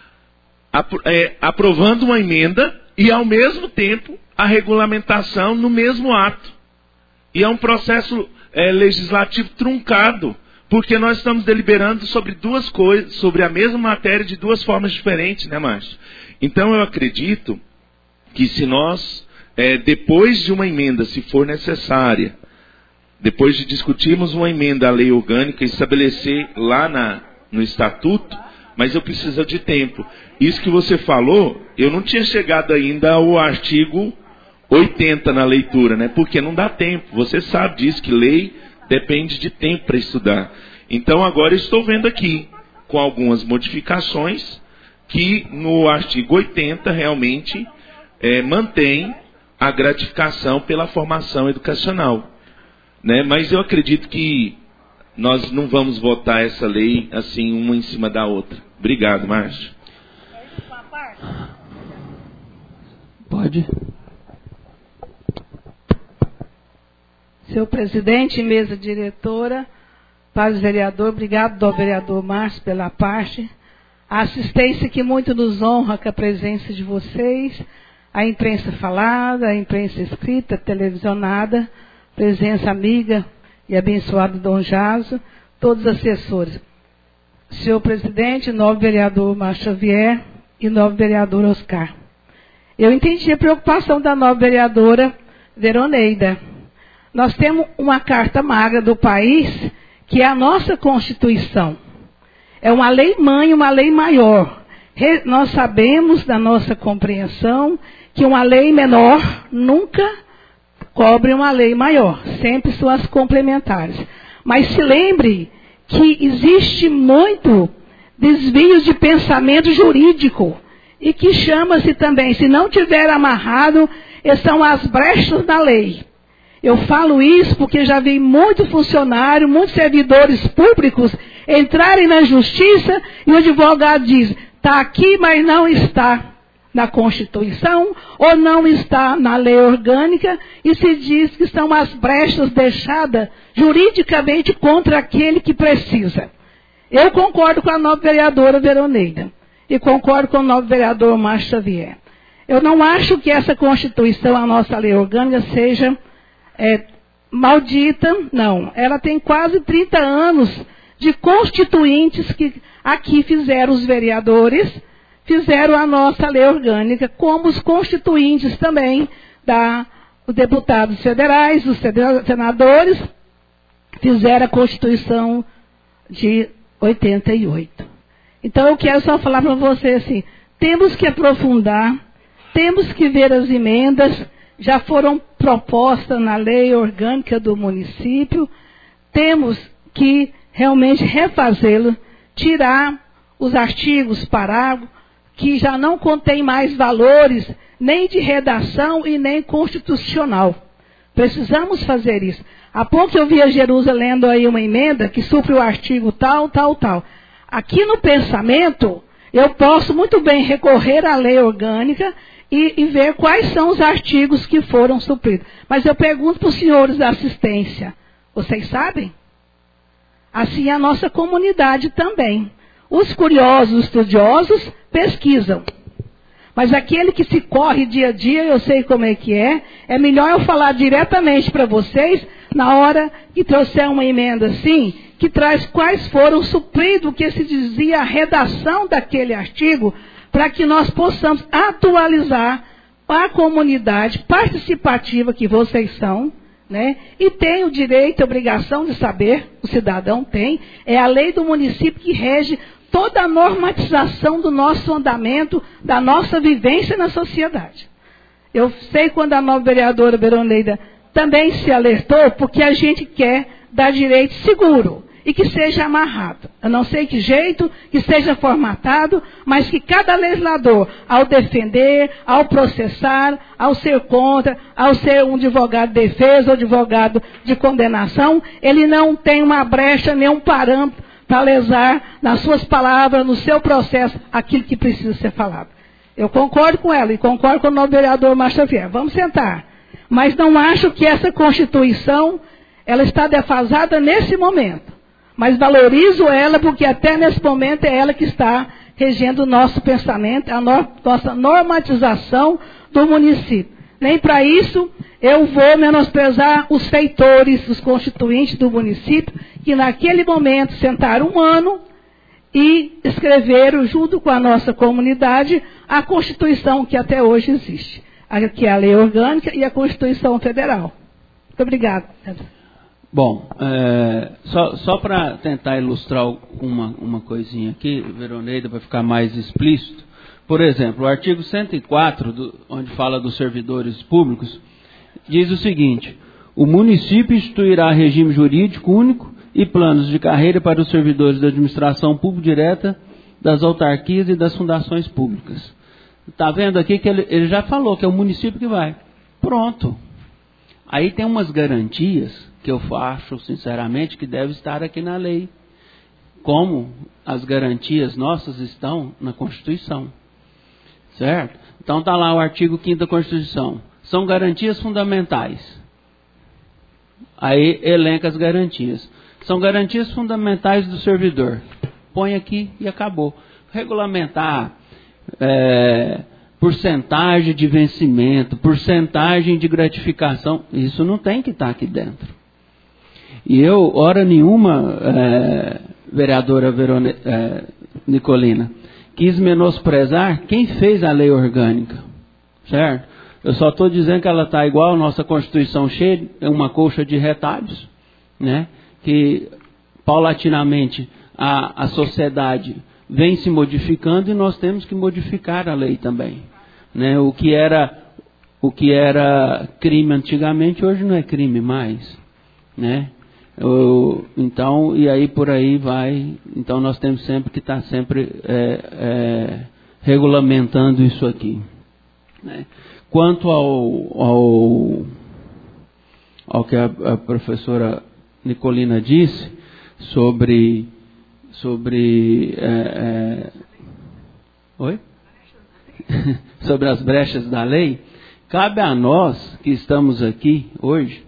aprovando uma emenda e, ao mesmo tempo, a regulamentação no mesmo ato. E é um processo legislativo truncado, porque nós estamos deliberando sobre duas coisas, sobre a mesma matéria de duas formas diferentes, né, Márcio? Então eu acredito que se nós, depois de uma emenda, se for necessária, depois de discutirmos uma emenda à lei orgânica, estabelecer lá no estatuto, mas eu preciso de tempo. Isso que você falou, eu não tinha chegado ainda ao artigo 80 na leitura, né? Porque não dá tempo. Você sabe disso, que lei depende de tempo para estudar. Então agora estou vendo aqui, com algumas modificações, que no artigo 80 realmente mantém a gratificação pela formação educacional. Né? Mas eu acredito que nós não vamos votar essa lei assim, uma em cima da outra. Obrigado, Márcio. Pode. Senhor presidente, mesa diretora, paz vereador, obrigado ao vereador Márcio pela parte. A assistência que muito nos honra com a presença de vocês, a imprensa falada, a imprensa escrita, televisionada, presença amiga e abençoado Dom Jaso, todos os assessores. Senhor presidente, novo vereador Márcio Xavier e novo vereador Oscar. Eu entendi a preocupação da nova vereadora Veroneida. Nós temos uma carta magra do país, que é a nossa Constituição. É uma lei mãe, uma lei maior. Nós sabemos, da nossa compreensão, que uma lei menor nunca cobre uma lei maior. Sempre são as complementares. Mas se lembre que existe muito desvios de pensamento jurídico. E que chama-se também, se não tiver amarrado, são as brechas da lei. Eu falo isso porque já vi muito funcionário, muitos servidores públicos entrarem na justiça e o advogado diz, está aqui, mas não está na Constituição ou não está na lei orgânica e se diz que são as brechas deixadas juridicamente contra aquele que precisa. Eu concordo com a nova vereadora Veroneida e concordo com o novo vereador Márcio Xavier. Eu não acho que essa Constituição, a nossa lei orgânica, seja maldita, não. Ela tem quase 30 anos de constituintes que aqui fizeram os vereadores, fizeram a nossa lei orgânica, como os constituintes também, os deputados federais, os senadores, fizeram a Constituição de 88. Então eu quero só falar para você assim, temos que aprofundar, temos que ver as emendas, já foram propostas na lei orgânica do município, temos que realmente refazê-lo, tirar os artigos, parágrafos, que já não contém mais valores, nem de redação e nem constitucional. Precisamos fazer isso. Há pouco eu vi a Jerusa lendo aí uma emenda que supre o artigo tal, tal, tal. Aqui no pensamento, eu posso muito bem recorrer à lei orgânica e ver quais são os artigos que foram supridos. Mas eu pergunto para os senhores da assistência, vocês sabem? Assim é a nossa comunidade também. Os curiosos, estudiosos, pesquisam. Mas aquele que se corre dia a dia, eu sei como é que é melhor eu falar diretamente para vocês, na hora que trouxer uma emenda assim, que traz quais foram supridos, o que se dizia a redação daquele artigo, para que nós possamos atualizar a comunidade participativa que vocês são, né? E tem o direito e a obrigação de saber, o cidadão tem, é a lei do município que rege toda a normatização do nosso andamento, da nossa vivência na sociedade. Eu sei quando a nova vereadora Veroneida também se alertou, porque a gente quer dar direito seguro e que seja amarrado. Eu não sei que jeito, que seja formatado, mas que cada legislador, ao defender, ao processar, ao ser contra, ao ser um advogado de defesa ou advogado de condenação, ele não tem uma brecha, nenhum parâmetro para lesar nas suas palavras, no seu processo, aquilo que precisa ser falado. Eu concordo com ela e concordo com o novo vereador Márcio Xavier. Vamos sentar. Mas não acho que essa Constituição, ela está defasada nesse momento. Mas valorizo ela porque até nesse momento é ela que está regendo o nosso pensamento, a nossa normatização do município. Nem para isso eu vou menosprezar os feitores, os constituintes do município, que naquele momento sentaram um ano e escreveram, junto com a nossa comunidade, a Constituição que até hoje existe, que é a Lei Orgânica e a Constituição Federal. Muito obrigada. Bom, só para tentar ilustrar uma coisinha aqui, Veroneida, para ficar mais explícito. Por exemplo, o artigo 104, onde fala dos servidores públicos, diz o seguinte: o município instituirá regime jurídico único e planos de carreira para os servidores da administração pública direta, das autarquias e das fundações públicas. Está vendo aqui que ele já falou que é o município que vai. Pronto. Aí tem umas garantias que eu acho, sinceramente, que deve estar aqui na lei. Como as garantias nossas estão na Constituição. Certo? Então está lá o artigo 5º da Constituição. São garantias fundamentais. Aí elenca as garantias. São garantias fundamentais do servidor. Põe aqui e acabou. Regulamentar porcentagem de vencimento, porcentagem de gratificação, isso não tem que estar aqui dentro. E eu, hora nenhuma, vereadora Nicolina, quis menosprezar quem fez a lei orgânica, certo? Eu só estou dizendo que ela está igual a nossa Constituição, cheia, é uma colcha de retalhos, né? Que paulatinamente a sociedade vem se modificando e nós temos que modificar a lei também, né? O que era crime antigamente, hoje não é crime mais, né? Então, e aí por aí vai. Então nós temos sempre que estar sempre regulamentando isso aqui, né? Quanto ao ao que a professora Nicolina disse sobre sobre as brechas da lei, cabe a nós que estamos aqui hoje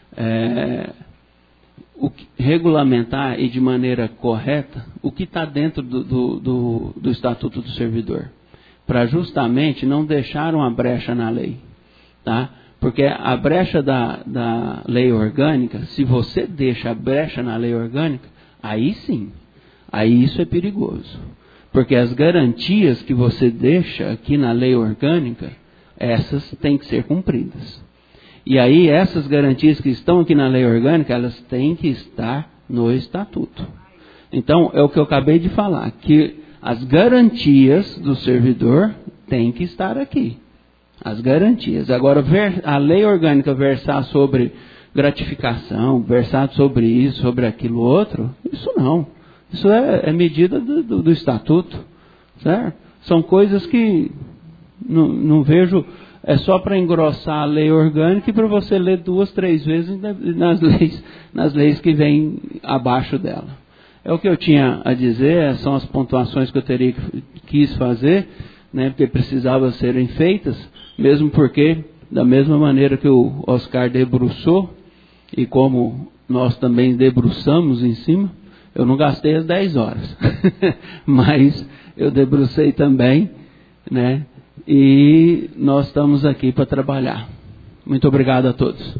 regulamentar e de maneira correta o que está dentro do Estatuto do Servidor, para justamente não deixar uma brecha na lei, tá? Porque a brecha da lei orgânica, se você deixa a brecha na lei orgânica, aí sim, aí isso é perigoso. Porque as garantias que você deixa aqui na lei orgânica, essas têm que ser cumpridas. E aí essas garantias que estão aqui na lei orgânica, elas têm que estar no Estatuto. Então, é o que eu acabei de falar, que as garantias do servidor têm que estar aqui. As garantias. Agora, a lei orgânica versar sobre gratificação, versar sobre isso, sobre aquilo outro, isso não. Isso é medida do Estatuto, certo? São coisas que não vejo, é só para engrossar a lei orgânica e para você ler 2, 3 vezes nas leis que vêm abaixo dela. É o que eu tinha a dizer, são as pontuações que eu quis fazer, né, porque precisavam serem feitas, mesmo porque, da mesma maneira que o Oscar debruçou, e como nós também debruçamos em cima, eu não gastei as 10 horas, mas eu debrucei também, né? E nós estamos aqui para trabalhar. Muito obrigado a todos.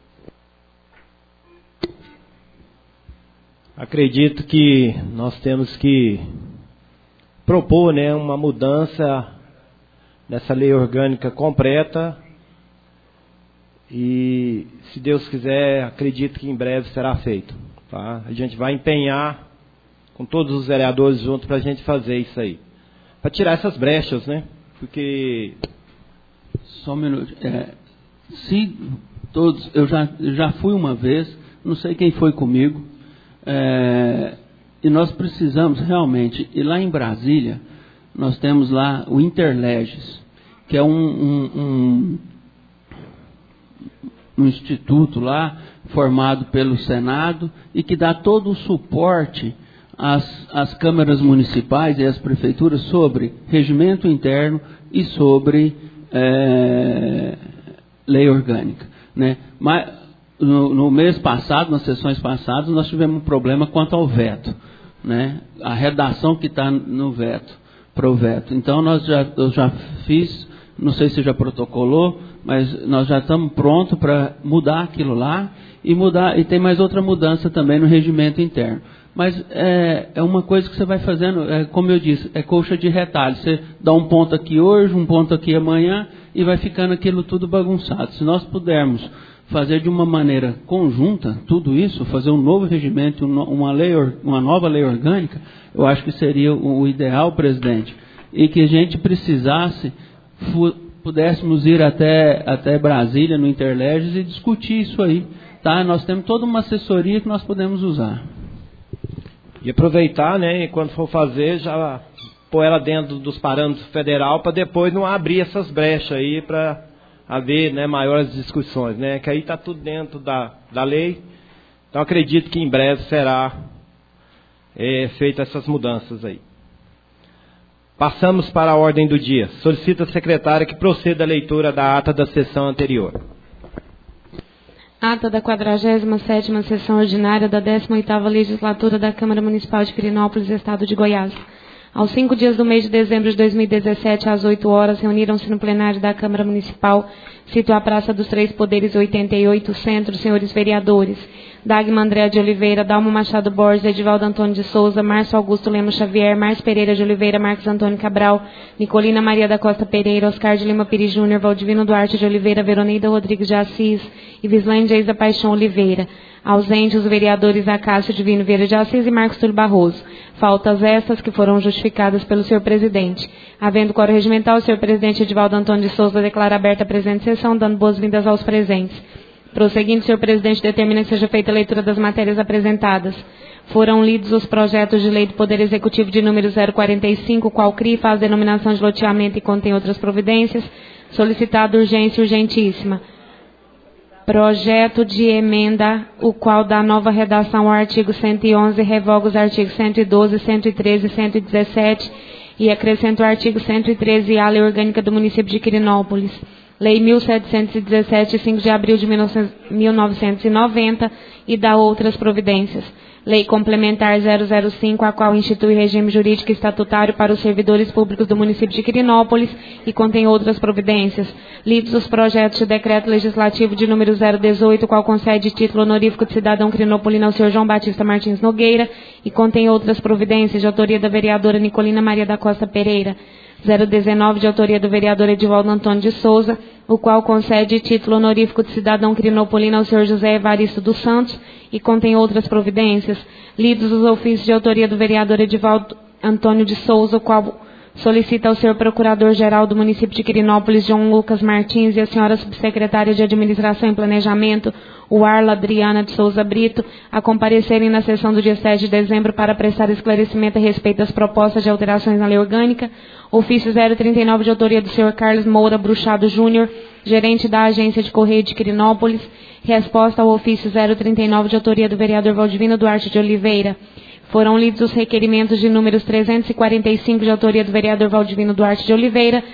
Acredito que nós temos que propor, né, uma mudança nessa lei orgânica completa. E, se Deus quiser, acredito que em breve será feito. Tá? A gente vai empenhar com todos os vereadores juntos para a gente fazer isso aí. Para tirar essas brechas, né? Porque... Só um minuto. Se todos... Eu já fui uma vez, não sei quem foi comigo, e nós precisamos realmente... E lá em Brasília, nós temos lá o Interleges, que é um instituto lá, formado pelo Senado, e que dá todo o suporte às câmaras municipais e às prefeituras sobre regimento interno e sobre lei orgânica, né? Mas no mês passado, nas sessões passadas, nós tivemos um problema quanto ao veto, né? A redação que está no veto, pro veto. Então eu já fiz, não sei se já protocolou, mas nós já estamos prontos para mudar aquilo lá e tem mais outra mudança também no regimento interno. Mas é uma coisa que você vai fazendo, como eu disse, é colcha de retalho. Você dá um ponto aqui hoje, um ponto aqui amanhã e vai ficando aquilo tudo bagunçado. Se nós pudermos fazer de uma maneira conjunta tudo isso, fazer um novo regimento, uma nova lei orgânica, eu acho que seria o ideal, presidente, e que a gente pudéssemos ir até Brasília, no Interleges, e discutir isso aí. Tá? Nós temos toda uma assessoria que nós podemos usar. E aproveitar, né, e quando for fazer, já pôr ela dentro dos parâmetros federal, para depois não abrir essas brechas aí, para haver, né, maiores discussões, né, que aí está tudo dentro da lei. Então acredito que em breve será feitas essas mudanças aí. Passamos para a ordem do dia. Solicito a secretária que proceda a leitura da ata da sessão anterior. Ata da 47ª Sessão Ordinária da 18ª Legislatura da Câmara Municipal de Pirenópolis, Estado de Goiás. Aos 5 dias do mês de dezembro de 2017, às 8 horas, reuniram-se no plenário da Câmara Municipal, sítio à Praça dos Três Poderes 88, Centro, senhores vereadores, Dagma Andréa de Oliveira, Dalmo Machado Borges, Edivaldo Antônio de Souza, Márcio Augusto Lemos Xavier, Márcio Pereira de Oliveira, Marcos Antônio Cabral, Nicolina Maria da Costa Pereira, Oscar de Lima Pires Júnior, Valdivino Duarte de Oliveira, Veroneida Rodrigues de Assis e Vislane Geisa Paixão Oliveira. Ausentes os vereadores Acácio Divino Vieira de Assis e Marcos Túlio Barroso. Faltas estas que foram justificadas pelo senhor presidente. Havendo quórum regimental, o senhor presidente Edivaldo Antônio de Souza declara aberta a presente sessão, dando boas-vindas aos presentes. Prosseguindo, o senhor presidente determina que seja feita a leitura das matérias apresentadas. Foram lidos os projetos de lei do Poder Executivo de número 045, qual cria e faz denominação de loteamento e contém outras providências, solicitado urgência urgentíssima. Projeto de emenda, o qual dá nova redação ao artigo 111, revoga os artigos 112, 113 e 117 e acrescenta o artigo 113 à Lei Orgânica do Município de Quirinópolis. Lei 1717, 5 de abril de 1990, e dá outras providências. Lei Complementar 005, a qual institui regime jurídico e estatutário para os servidores públicos do município de Quirinópolis e contém outras providências. Lidos os projetos de decreto legislativo de número 018, qual concede título honorífico de cidadão quirinopolino ao senhor João Batista Martins Nogueira e contém outras providências de autoria da vereadora Nicolina Maria da Costa Pereira. 019, de autoria do vereador Edivaldo Antônio de Souza, o qual concede título honorífico de cidadão quirinopolino ao senhor José Evaristo dos Santos e contém outras providências. Lidos os ofícios de autoria do vereador Edivaldo Antônio de Souza, o qual solicita ao senhor Procurador-Geral do município de Quirinópolis, João Lucas Martins, e à senhora Subsecretária de Administração e Planejamento, o Arla Adriana de Souza Brito, a comparecerem na sessão do dia 7 de dezembro para prestar esclarecimento a respeito das propostas de alterações na lei orgânica. Ofício 039, de autoria do senhor Carlos Moura Bruchado Júnior, gerente da Agência de Correio de Quirinópolis. Resposta ao ofício 039, de autoria do vereador Valdivino Duarte de Oliveira. Foram lidos os requerimentos de números 345, de autoria do vereador Valdivino Duarte de Oliveira,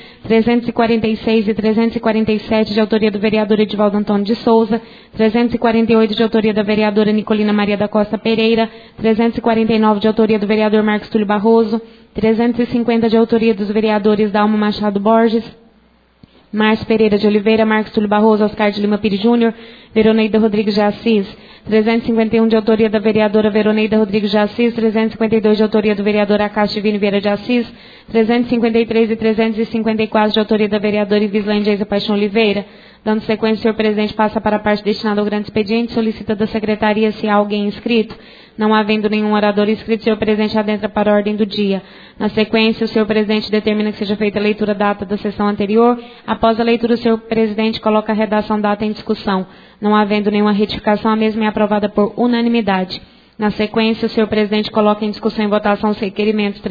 346 e 347, de autoria do vereador Edivaldo Antônio de Souza, 348, de autoria da vereadora Nicolina Maria da Costa Pereira, 349, de autoria do vereador Marcos Túlio Barroso, 350, de autoria dos vereadores Dalmo Machado Borges, Márcio Pereira de Oliveira, Marcos Túlio Barroso, Oscar de Lima Pires Júnior, Veroneida Rodrigues de Assis, 351, de autoria da vereadora Veroneida Rodrigues de Assis, 352, de autoria do vereador Acácio Divino Vieira de Assis, 353 e 354, de autoria da vereadora Ivislane Geisa Paixão Oliveira. Dando sequência, o senhor presidente passa para a parte destinada ao grande expediente, solicita da secretaria se há alguém inscrito. Não havendo nenhum orador inscrito, o senhor presidente adentra para a ordem do dia. Na sequência, o senhor presidente determina que seja feita a leitura da ata da sessão anterior. Após a leitura, o senhor presidente coloca a redação da ata em discussão. Não havendo nenhuma retificação, a mesma é aprovada por unanimidade. Na sequência, o senhor presidente coloca em discussão e votação os requerimentos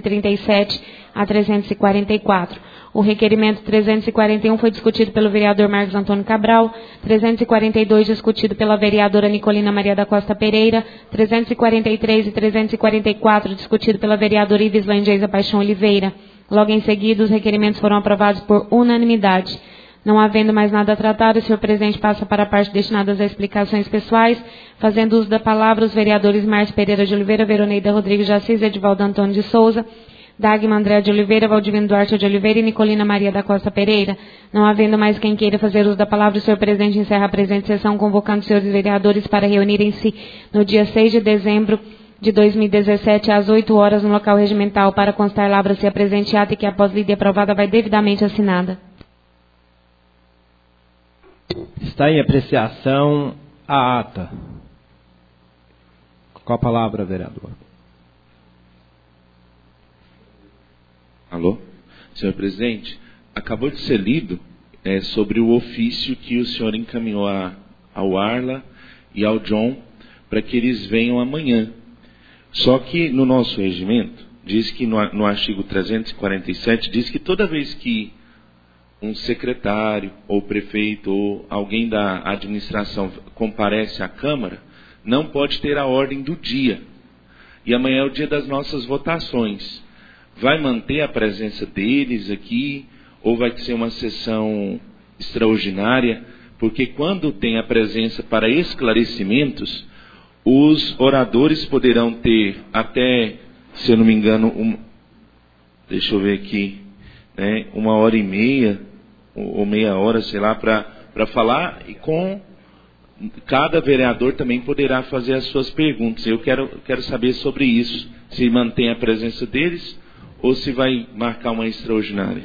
337 a 344. O requerimento 341 foi discutido pelo vereador Marcos Antônio Cabral, 342 discutido pela vereadora Nicolina Maria da Costa Pereira, 343 e 344 discutido pela vereadora Ivislane Geisa Paixão Oliveira. Logo em seguida, os requerimentos foram aprovados por unanimidade. Não havendo mais nada a tratar, o senhor presidente passa para a parte destinada às explicações pessoais, fazendo uso da palavra os vereadores Márcio Pereira de Oliveira, Veroneida Rodrigues de Assis, Edivaldo Antônio de Souza, Dagma André de Oliveira, Valdivino Duarte de Oliveira e Nicolina Maria da Costa Pereira. Não havendo mais quem queira fazer uso da palavra, o senhor presidente encerra a presente sessão, convocando os senhores vereadores para reunirem-se no dia 6 de dezembro de 2017, às 8 horas, no local regimental, para constar lavra-se a presente ata e que, após lida e aprovada, vai devidamente assinada. Está em apreciação a ata. Com a palavra, vereador. Alô? Senhor presidente, acabou de ser lido sobre o ofício que o senhor encaminhou ao Arla e ao John para que eles venham amanhã. Só que no nosso regimento, diz que no artigo 347, diz que toda vez que um secretário ou prefeito ou alguém da administração comparece à Câmara, não pode ter a ordem do dia. E amanhã é o dia das nossas votações. Vai manter a presença deles aqui ou vai ser uma sessão extraordinária? Porque quando tem a presença para esclarecimentos, os oradores poderão ter até, se eu não me engano, deixa eu ver aqui, 1h30 ou meia hora, sei lá, para falar, e com cada vereador também poderá fazer as suas perguntas. Eu quero saber sobre isso, se mantém a presença deles ou se vai marcar uma extraordinária.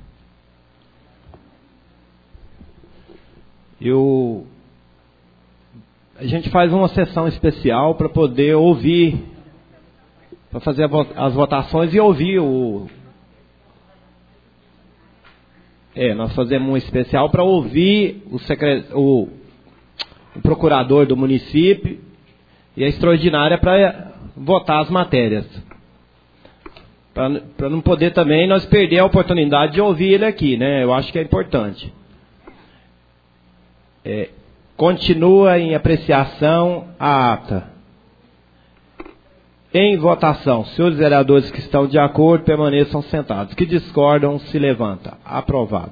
A gente faz uma sessão especial para poder ouvir, para fazer as votações e ouvir nós fazemos um especial para ouvir o procurador do município e a extraordinária para votar as matérias. Para não poder também nós perder a oportunidade de ouvir ele aqui, né? Eu acho que é importante. Continua em apreciação a ata. Em votação, senhores vereadores que estão de acordo, permaneçam sentados. Que discordam, se levanta. Aprovado.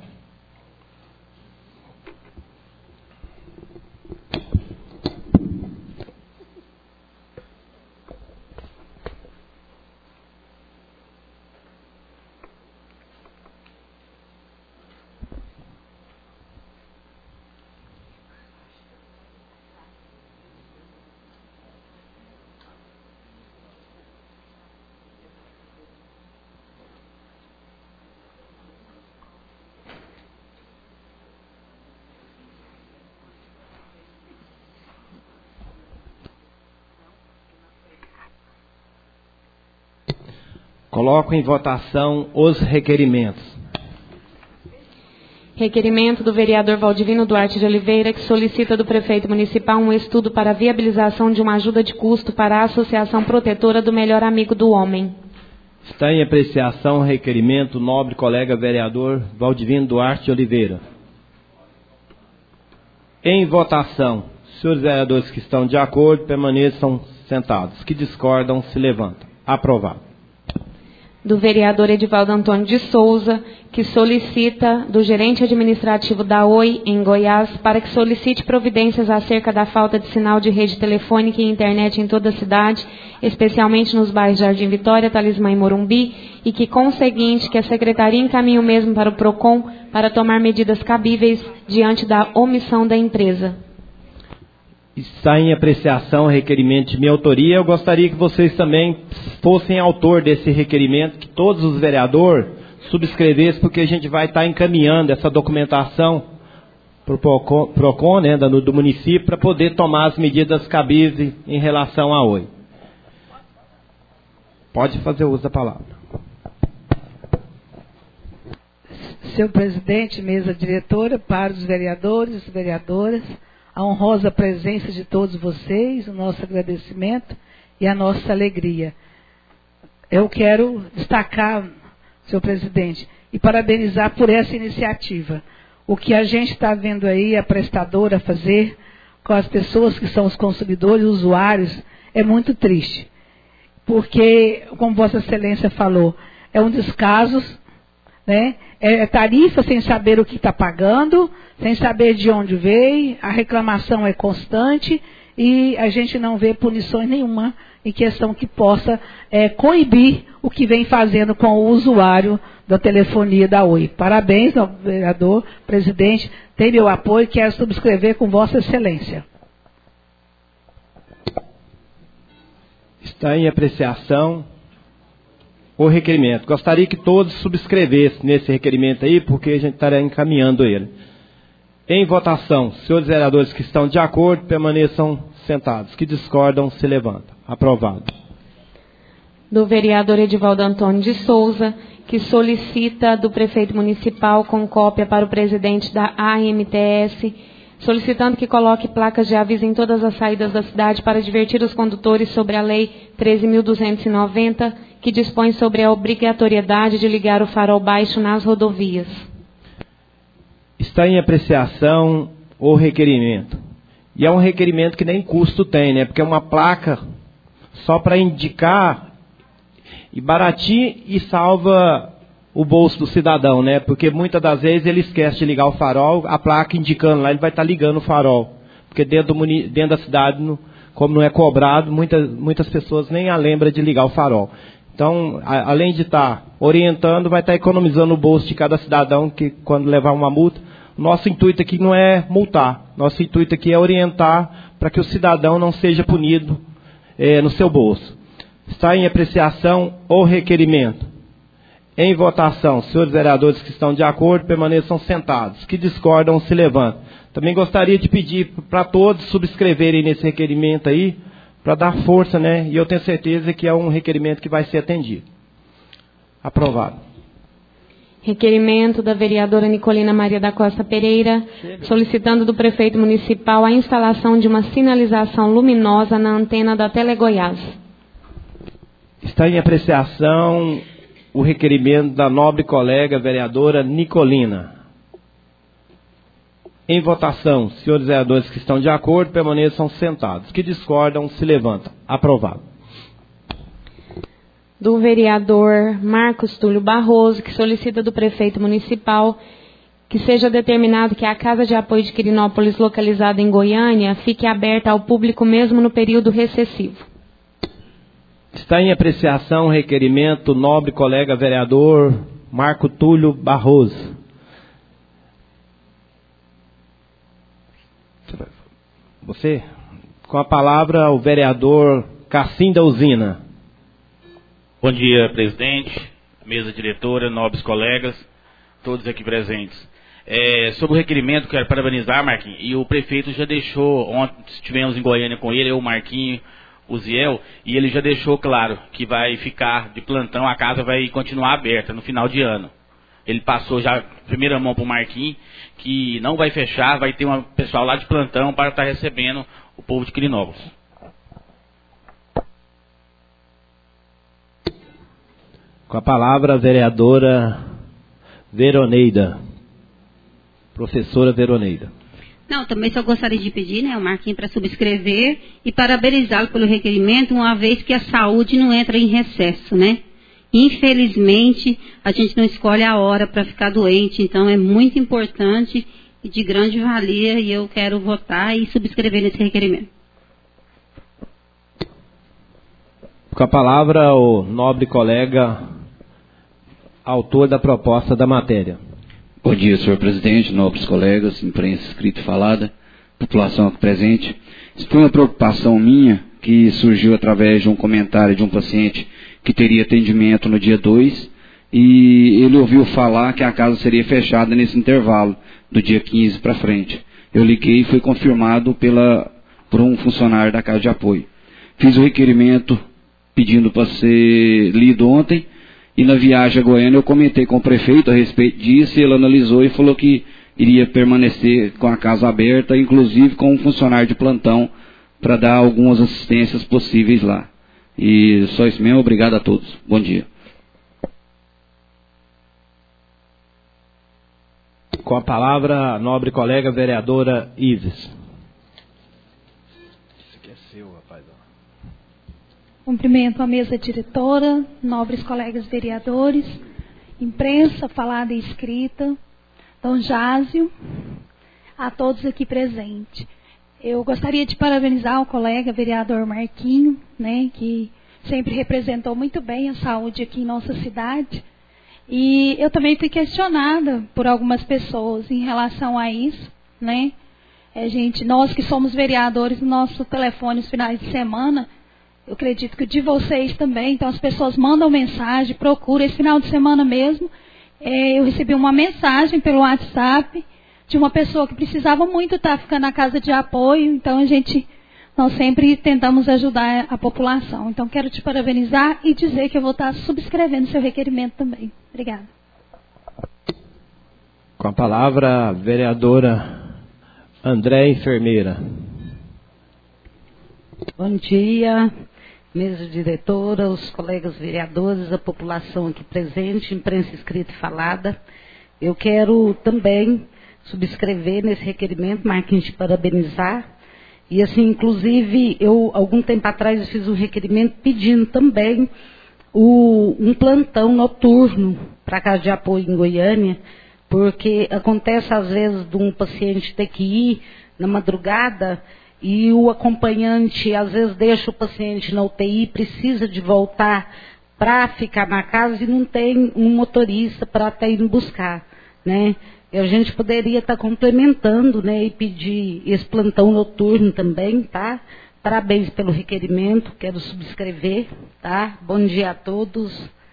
Coloco em votação os requerimentos. Requerimento do vereador Valdivino Duarte de Oliveira, que solicita do prefeito municipal um estudo para a viabilização de uma ajuda de custo para a Associação Protetora do Melhor Amigo do Homem. Está em apreciação o requerimento do nobre colega vereador Valdivino Duarte de Oliveira. Em votação, senhores vereadores que estão de acordo, permaneçam sentados. Que discordam, se levantam. Aprovado. Do vereador Edivaldo Antônio de Souza, que solicita do gerente administrativo da Oi, em Goiás, para que solicite providências acerca da falta de sinal de rede telefônica e internet em toda a cidade, especialmente nos bairros Jardim Vitória, Talismã e Morumbi, e que, conseguinte, que a Secretaria encaminhe o mesmo para o PROCON para tomar medidas cabíveis diante da omissão da empresa. Está em apreciação o requerimento de minha autoria. Eu gostaria que vocês também fossem autor desse requerimento, que todos os vereadores subscrevessem, porque a gente vai estar encaminhando essa documentação para o PROCON, né, do município, para poder tomar as medidas cabíveis em relação à Oi. Pode fazer uso da palavra. Senhor presidente, mesa diretora, para os vereadores e vereadoras, a honrosa presença de todos vocês, o nosso agradecimento e a nossa alegria. Eu quero destacar, senhor presidente, e parabenizar por essa iniciativa. O que a gente está vendo aí, a prestadora fazer com as pessoas que são os consumidores, os usuários, é muito triste. Porque, como Vossa Excelência falou, é um descaso, né? É tarifa sem saber o que está pagando, sem saber de onde veio, a reclamação é constante e a gente não vê punições nenhuma em questão que possa coibir o que vem fazendo com o usuário da telefonia da Oi. Parabéns, vereador, presidente, tem meu apoio e quero subscrever com Vossa Excelência. Está em apreciação o requerimento. Gostaria que todos subscrevessem nesse requerimento aí, porque a gente estará encaminhando ele. Em votação, senhores vereadores que estão de acordo, permaneçam sentados. Que discordam, se levantam. Aprovado. Do vereador Edivaldo Antônio de Souza, que solicita do prefeito municipal com cópia para o presidente da AMTS, solicitando que coloque placas de aviso em todas as saídas da cidade para advertir os condutores sobre a Lei 13.290, que dispõe sobre a obrigatoriedade de ligar o farol baixo nas rodovias. Está em apreciação o requerimento. E é um requerimento que nem custo tem, né? Porque é uma placa só para indicar e baratinho e salva o bolso do cidadão, né? Porque muitas das vezes ele esquece de ligar o farol, a placa indicando lá, ele vai estar ligando o farol. Porque dentro da cidade, como não é cobrado, muitas pessoas nem a lembram de ligar o farol. Então, além de estar orientando, vai estar economizando o bolso de cada cidadão que quando levar uma multa. Nosso intuito aqui não é multar, nosso intuito aqui é orientar para que o cidadão não seja punido no seu bolso. Está em apreciação o requerimento. Em votação, senhores vereadores que estão de acordo, permaneçam sentados. Que discordam, se levantem. Também gostaria de pedir para todos subscreverem nesse requerimento aí, para dar força, né? E eu tenho certeza que é um requerimento que vai ser atendido. Aprovado. Requerimento da vereadora Nicolina Maria da Costa Pereira, solicitando do prefeito municipal a instalação de uma sinalização luminosa na antena da Tele Goiás. Está em apreciação o requerimento da nobre colega vereadora Nicolina. Em votação, senhores vereadores que estão de acordo, permaneçam sentados. Que discordam, se levantam. Aprovado. Do vereador Marcos Túlio Barroso, que solicita do prefeito municipal que seja determinado que a Casa de Apoio de Quirinópolis, localizada em Goiânia, fique aberta ao público mesmo no período recessivo. Está em apreciação o requerimento do nobre colega vereador Marco Túlio Barroso. Você? Com a palavra, o vereador Cassim da Usina. Bom dia, presidente, mesa diretora, nobres colegas, todos aqui presentes. Sobre o requerimento, quero parabenizar, Marquinhos, e o prefeito já deixou, ontem estivemos em Goiânia com ele, eu, o Marquinhos, o Ziel, e ele já deixou claro que vai ficar de plantão, a casa vai continuar aberta no final de ano. Ele passou já primeira mão para o Marquinhos, que não vai fechar, vai ter um pessoal lá de plantão para estar recebendo o povo de Quirinópolis. Com a palavra, a vereadora Veroneida. Professora Veroneida. Não, também só gostaria de pedir, né, o Marquinhos para subscrever e parabenizá-lo pelo requerimento, uma vez que a saúde não entra em recesso, né? Infelizmente, a gente não escolhe a hora para ficar doente, então é muito importante e de grande valia, e eu quero votar e subscrever nesse requerimento. Com a palavra, o nobre colega, autor da proposta da matéria. Bom dia, senhor presidente, nobres colegas, imprensa escrita e falada, população aqui presente. Isso foi uma preocupação minha, que surgiu através de um comentário de um paciente que teria atendimento no dia 2, e ele ouviu falar que a casa seria fechada nesse intervalo, do dia 15 para frente. Eu liguei e foi confirmado por um funcionário da Casa de Apoio. Fiz o requerimento pedindo para ser lido ontem, e na viagem a Goiânia eu comentei com o prefeito a respeito disso, e ele analisou e falou que iria permanecer com a casa aberta, inclusive com um funcionário de plantão, para dar algumas assistências possíveis lá. E só isso mesmo, obrigado a todos. Bom dia. Com a palavra, a nobre colega vereadora Ives. Isso aqui é seu, rapaz. Cumprimento a mesa diretora, nobres colegas vereadores, imprensa falada e escrita, Dom Jásio, a todos aqui presentes. Eu gostaria de parabenizar o colega vereador Marquinho, né, que sempre representou muito bem a saúde aqui em nossa cidade. E eu também fui questionada por algumas pessoas em relação a isso, né? Nós que somos vereadores, no nosso telefone nos finais de semana, eu acredito que de vocês também, então as pessoas mandam mensagem, procuram, esse final de semana mesmo, eu recebi uma mensagem pelo WhatsApp de uma pessoa que precisava muito estar ficando na casa de apoio, então nós sempre tentamos ajudar a população. Então quero te parabenizar e dizer que eu vou estar subscrevendo seu requerimento também. Obrigada. Com a palavra, a vereadora André Enfermeira. Bom dia, mesa diretora, os colegas vereadores, a população aqui presente, imprensa escrita e falada. Eu quero também subscrever nesse requerimento, Marquinhos, te parabenizar. E assim, inclusive, eu, algum tempo atrás, fiz um requerimento pedindo também um plantão noturno para a Casa de Apoio em Goiânia, porque acontece às vezes de um paciente ter que ir na madrugada e o acompanhante às vezes deixa o paciente na UTI, precisa de voltar para ficar na casa e não tem um motorista para estar indo buscar, né? E a gente poderia estar complementando, né, e pedir esse plantão noturno também, tá? Parabéns pelo requerimento, quero subscrever, tá? Bom dia a todos.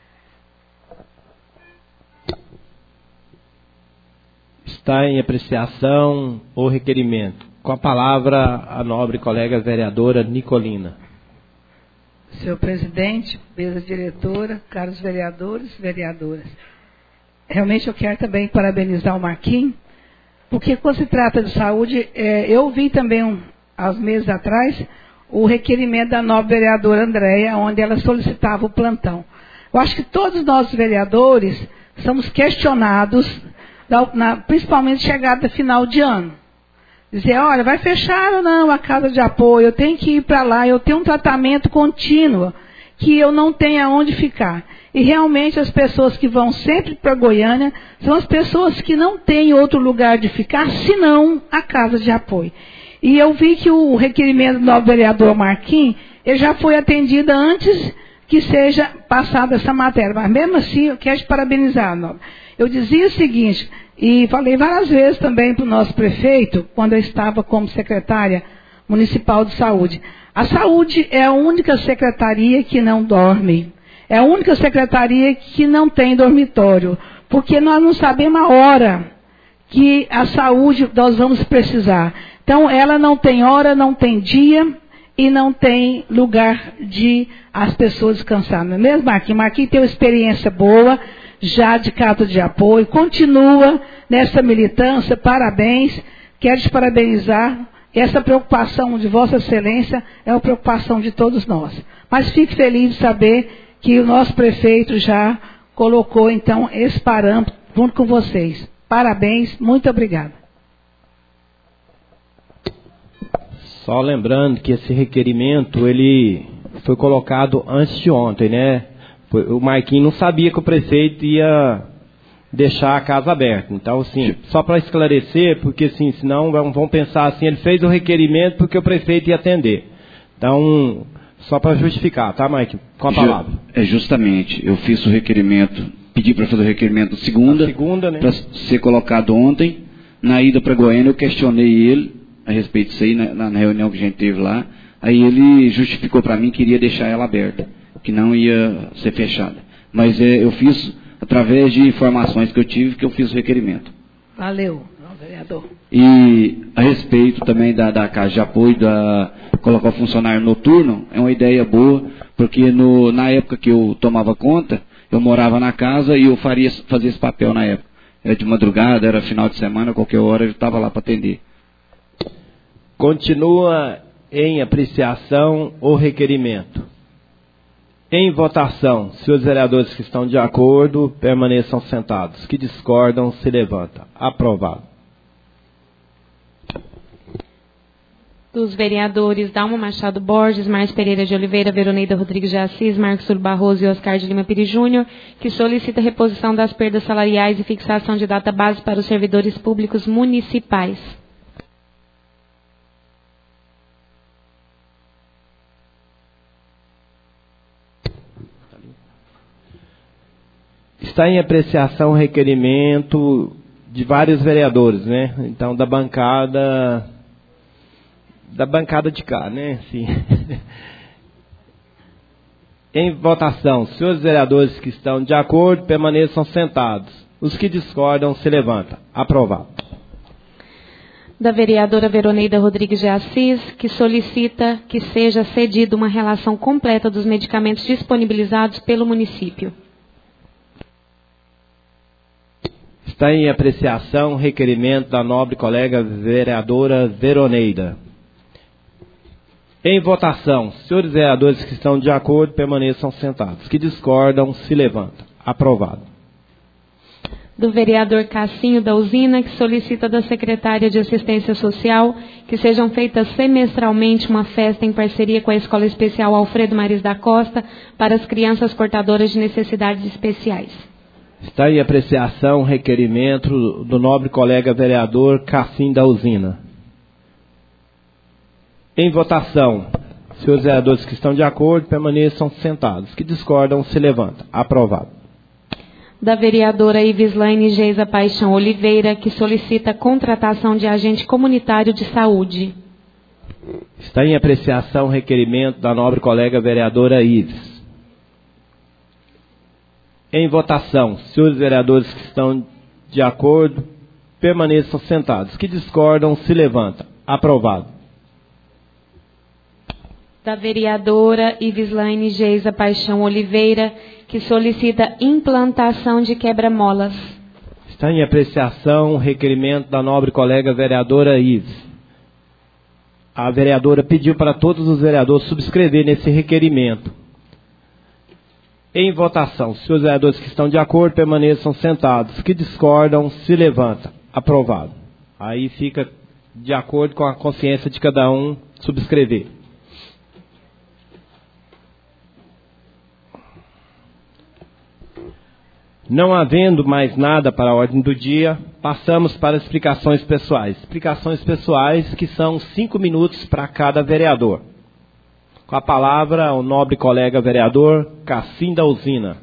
Está em apreciação o requerimento. Com a palavra, a nobre colega vereadora Nicolina. Senhor presidente, mesa diretora, caros vereadores e vereadoras. Realmente eu quero também parabenizar o Marquinhos, porque quando se trata de saúde, eu vi também, há meses atrás, o requerimento da nobre vereadora Andréia, onde ela solicitava o plantão. Eu acho que todos nós vereadores somos questionados, principalmente chegada final de ano, dizer, olha, vai fechar ou não a casa de apoio, eu tenho que ir para lá, eu tenho um tratamento contínuo, que eu não tenho aonde ficar. E realmente as pessoas que vão sempre para Goiânia são as pessoas que não têm outro lugar de ficar, senão a casa de apoio. E eu vi que o requerimento do novo vereador Marquinhos, ele já foi atendido antes que seja passada essa matéria. Mas mesmo assim, eu quero te parabenizar, Nobre. Eu dizia o seguinte, e falei várias vezes também para o nosso prefeito, quando eu estava como secretária municipal de saúde. A saúde é a única secretaria que não dorme. É a única secretaria que não tem dormitório. Porque nós não sabemos a hora que a saúde nós vamos precisar. Então, ela não tem hora, não tem dia e não tem lugar de as pessoas descansar. Não é mesmo, Marquinhos? Marquinhos tem uma experiência boa, já de casa de apoio, continua nessa militância, parabéns, quero te parabenizar. Essa preocupação de Vossa Excelência é uma preocupação de todos nós. Mas fique feliz de saber que o nosso prefeito já colocou, então, esse parâmetro junto com vocês. Parabéns, muito obrigada. Só lembrando que esse requerimento, ele foi colocado antes de ontem, né? O Marquinhos não sabia que o prefeito ia deixar a casa aberta. Então, assim, só para esclarecer, porque assim, senão vão pensar assim, ele fez o requerimento porque o prefeito ia atender. Então, só para justificar, tá, Mike? Com a palavra. É justamente, eu fiz o requerimento, pedi para fazer o requerimento segunda, né? Para ser colocado ontem. Na ida para Goiânia, eu questionei ele a respeito disso aí, na reunião que a gente teve lá. Aí ele justificou para mim que iria deixar ela aberta, que não ia ser fechada. Mas eu fiz, através de informações que eu tive, que eu fiz o requerimento. Valeu, vereador. E a respeito também da casa de apoio, colocar o funcionário noturno, é uma ideia boa, porque na época que eu tomava conta, eu morava na casa e eu fazia esse papel na época. Era de madrugada, era final de semana, qualquer hora eu estava lá para atender. Continua em apreciação o requerimento. Em votação, se os vereadores que estão de acordo permaneçam sentados. Que discordam, se levantam. Aprovado. Dos vereadores Dalma Machado Borges, Márcio Pereira de Oliveira, Veroneida Rodrigues de Assis, Marcos Sul Barroso e Oscar de Lima Pires Júnior, que solicita reposição das perdas salariais e fixação de data base para os servidores públicos municipais. Está em apreciação o requerimento de vários vereadores, né? Então, da bancada de cá, né? Sim. Em votação, se os vereadores que estão de acordo permaneçam sentados. Os que discordam, se levantam. Aprovado. Da vereadora Veroneida Rodrigues de Assis, que solicita que seja cedida uma relação completa dos medicamentos disponibilizados pelo município. Está em apreciação o requerimento da nobre colega vereadora Veroneida. Em votação, senhores vereadores que estão de acordo permaneçam sentados. Que discordam, se levantam. Aprovado. Do vereador Cassinho da Usina, que solicita da secretária de Assistência Social que sejam feitas semestralmente uma festa em parceria com a Escola Especial Alfredo Maris da Costa para as crianças portadoras de necessidades especiais. Está em apreciação o requerimento do nobre colega vereador Cassim da Usina. Em votação, senhores vereadores que estão de acordo permaneçam sentados. Que discordam, se levantam. Aprovado. Da vereadora Ivislaine Geisa Paixão Oliveira, que solicita a contratação de agente comunitário de saúde. Está em apreciação o requerimento da nobre colega vereadora Ives. Em votação, senhores vereadores que estão de acordo, permaneçam sentados. Que discordam, se levantam. Aprovado. Da vereadora Ivislaine Geisa Paixão Oliveira, que solicita implantação de quebra-molas. Está em apreciação o requerimento da nobre colega vereadora Ives. A vereadora pediu para todos os vereadores subscrever nesse requerimento. Em votação, se os vereadores que estão de acordo permaneçam sentados, que discordam, se levantam. Aprovado. Aí fica de acordo com a consciência de cada um, subscrever. Não havendo mais nada para a ordem do dia, passamos para as explicações pessoais. Explicações pessoais que são 5 minutos para cada vereador. Com a palavra, o nobre colega vereador Cassim da Usina.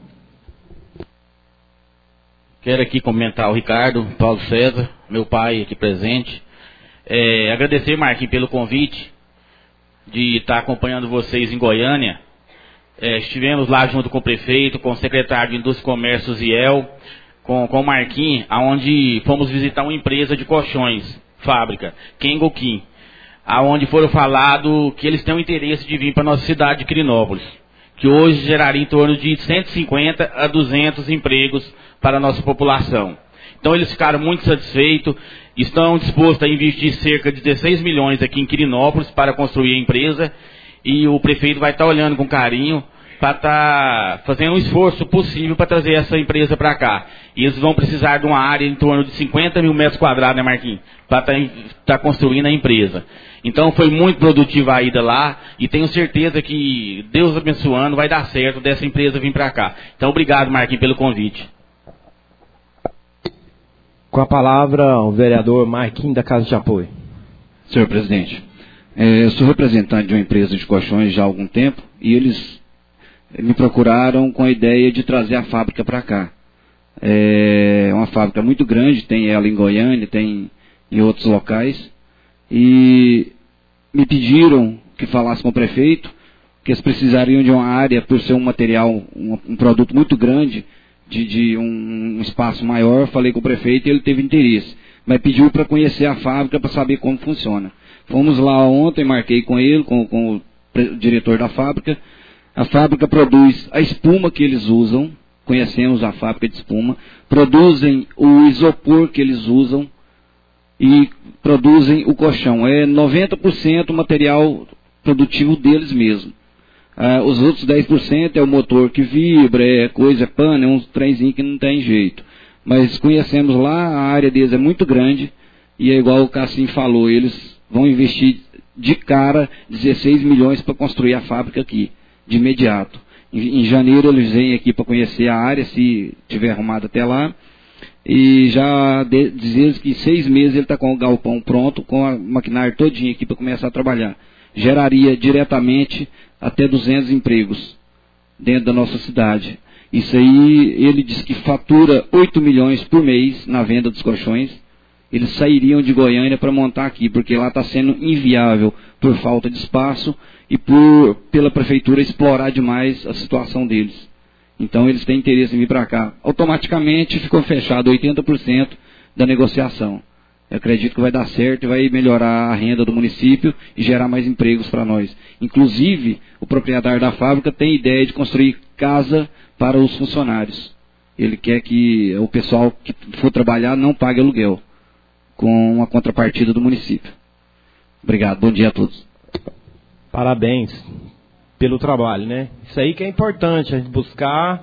Quero aqui comentar o Ricardo Paulo César, meu pai aqui presente. Agradecer, Marquinhos, pelo convite de estar acompanhando vocês em Goiânia. Estivemos lá junto com o prefeito, com o secretário de Indústria e Comércio, Ziel, com o Marquinhos, onde fomos visitar uma empresa de colchões, fábrica, Kengo Kim, aonde foram falado que eles têm o interesse de vir para a nossa cidade de Quirinópolis, que hoje geraria em torno de 150 a 200 empregos para a nossa população. Então eles ficaram muito satisfeitos, estão dispostos a investir cerca de 16 milhões aqui em Quirinópolis para construir a empresa, e o prefeito vai estar olhando com carinho para estar fazendo um esforço possível para trazer essa empresa para cá. E eles vão precisar de uma área em torno de 50 mil metros quadrados, né, Marquinhos? Para estar construindo a empresa. Então foi muito produtiva a ida lá e tenho certeza que, Deus abençoando, vai dar certo dessa empresa vir para cá. Então obrigado, Marquinhos, pelo convite. Com a palavra, o vereador Marquinhos da Casa de Apoio. Senhor presidente, eu sou representante de uma empresa de colchões já há algum tempo e eles me procuraram com a ideia de trazer a fábrica para cá. É uma fábrica muito grande, tem ela em Goiânia, tem em outros locais, e me pediram que falasse com o prefeito que eles precisariam de uma área, por ser um material, um produto muito grande, de um espaço maior. Falei com o prefeito e ele teve interesse, mas pediu para conhecer a fábrica para saber como funciona. Fomos lá ontem, marquei com ele, com o diretor da fábrica. A fábrica produz a espuma que eles usam, conhecemos a fábrica de espuma, produzem o isopor que eles usam e produzem o colchão. É 90% o material produtivo deles mesmo. Os outros 10% é o motor que vibra, é pano, é um trenzinho que não tem jeito. Mas conhecemos lá, a área deles é muito grande e é igual o Cassim falou, eles vão investir de cara 16 milhões para construir a fábrica aqui, de imediato. Em janeiro eles vêm aqui para conhecer a área, se tiver arrumado até lá. E já dizer que 6 meses ele está com o galpão pronto, com a maquinária todinha aqui para começar a trabalhar. Geraria diretamente até 200 empregos dentro da nossa cidade. Isso aí, ele diz que fatura 8 milhões por mês na venda dos colchões. Eles sairiam de Goiânia para montar aqui, porque lá está sendo inviável por falta de espaço e pela prefeitura explorar demais a situação deles. Então eles têm interesse em vir para cá. Automaticamente ficou fechado 80% da negociação. Eu acredito que vai dar certo e vai melhorar a renda do município e gerar mais empregos para nós. Inclusive, o proprietário da fábrica tem ideia de construir casa para os funcionários. Ele quer que o pessoal que for trabalhar não pague aluguel, com uma contrapartida do município. Obrigado, bom dia a todos. Parabéns pelo trabalho, né? Isso aí que é importante, a gente buscar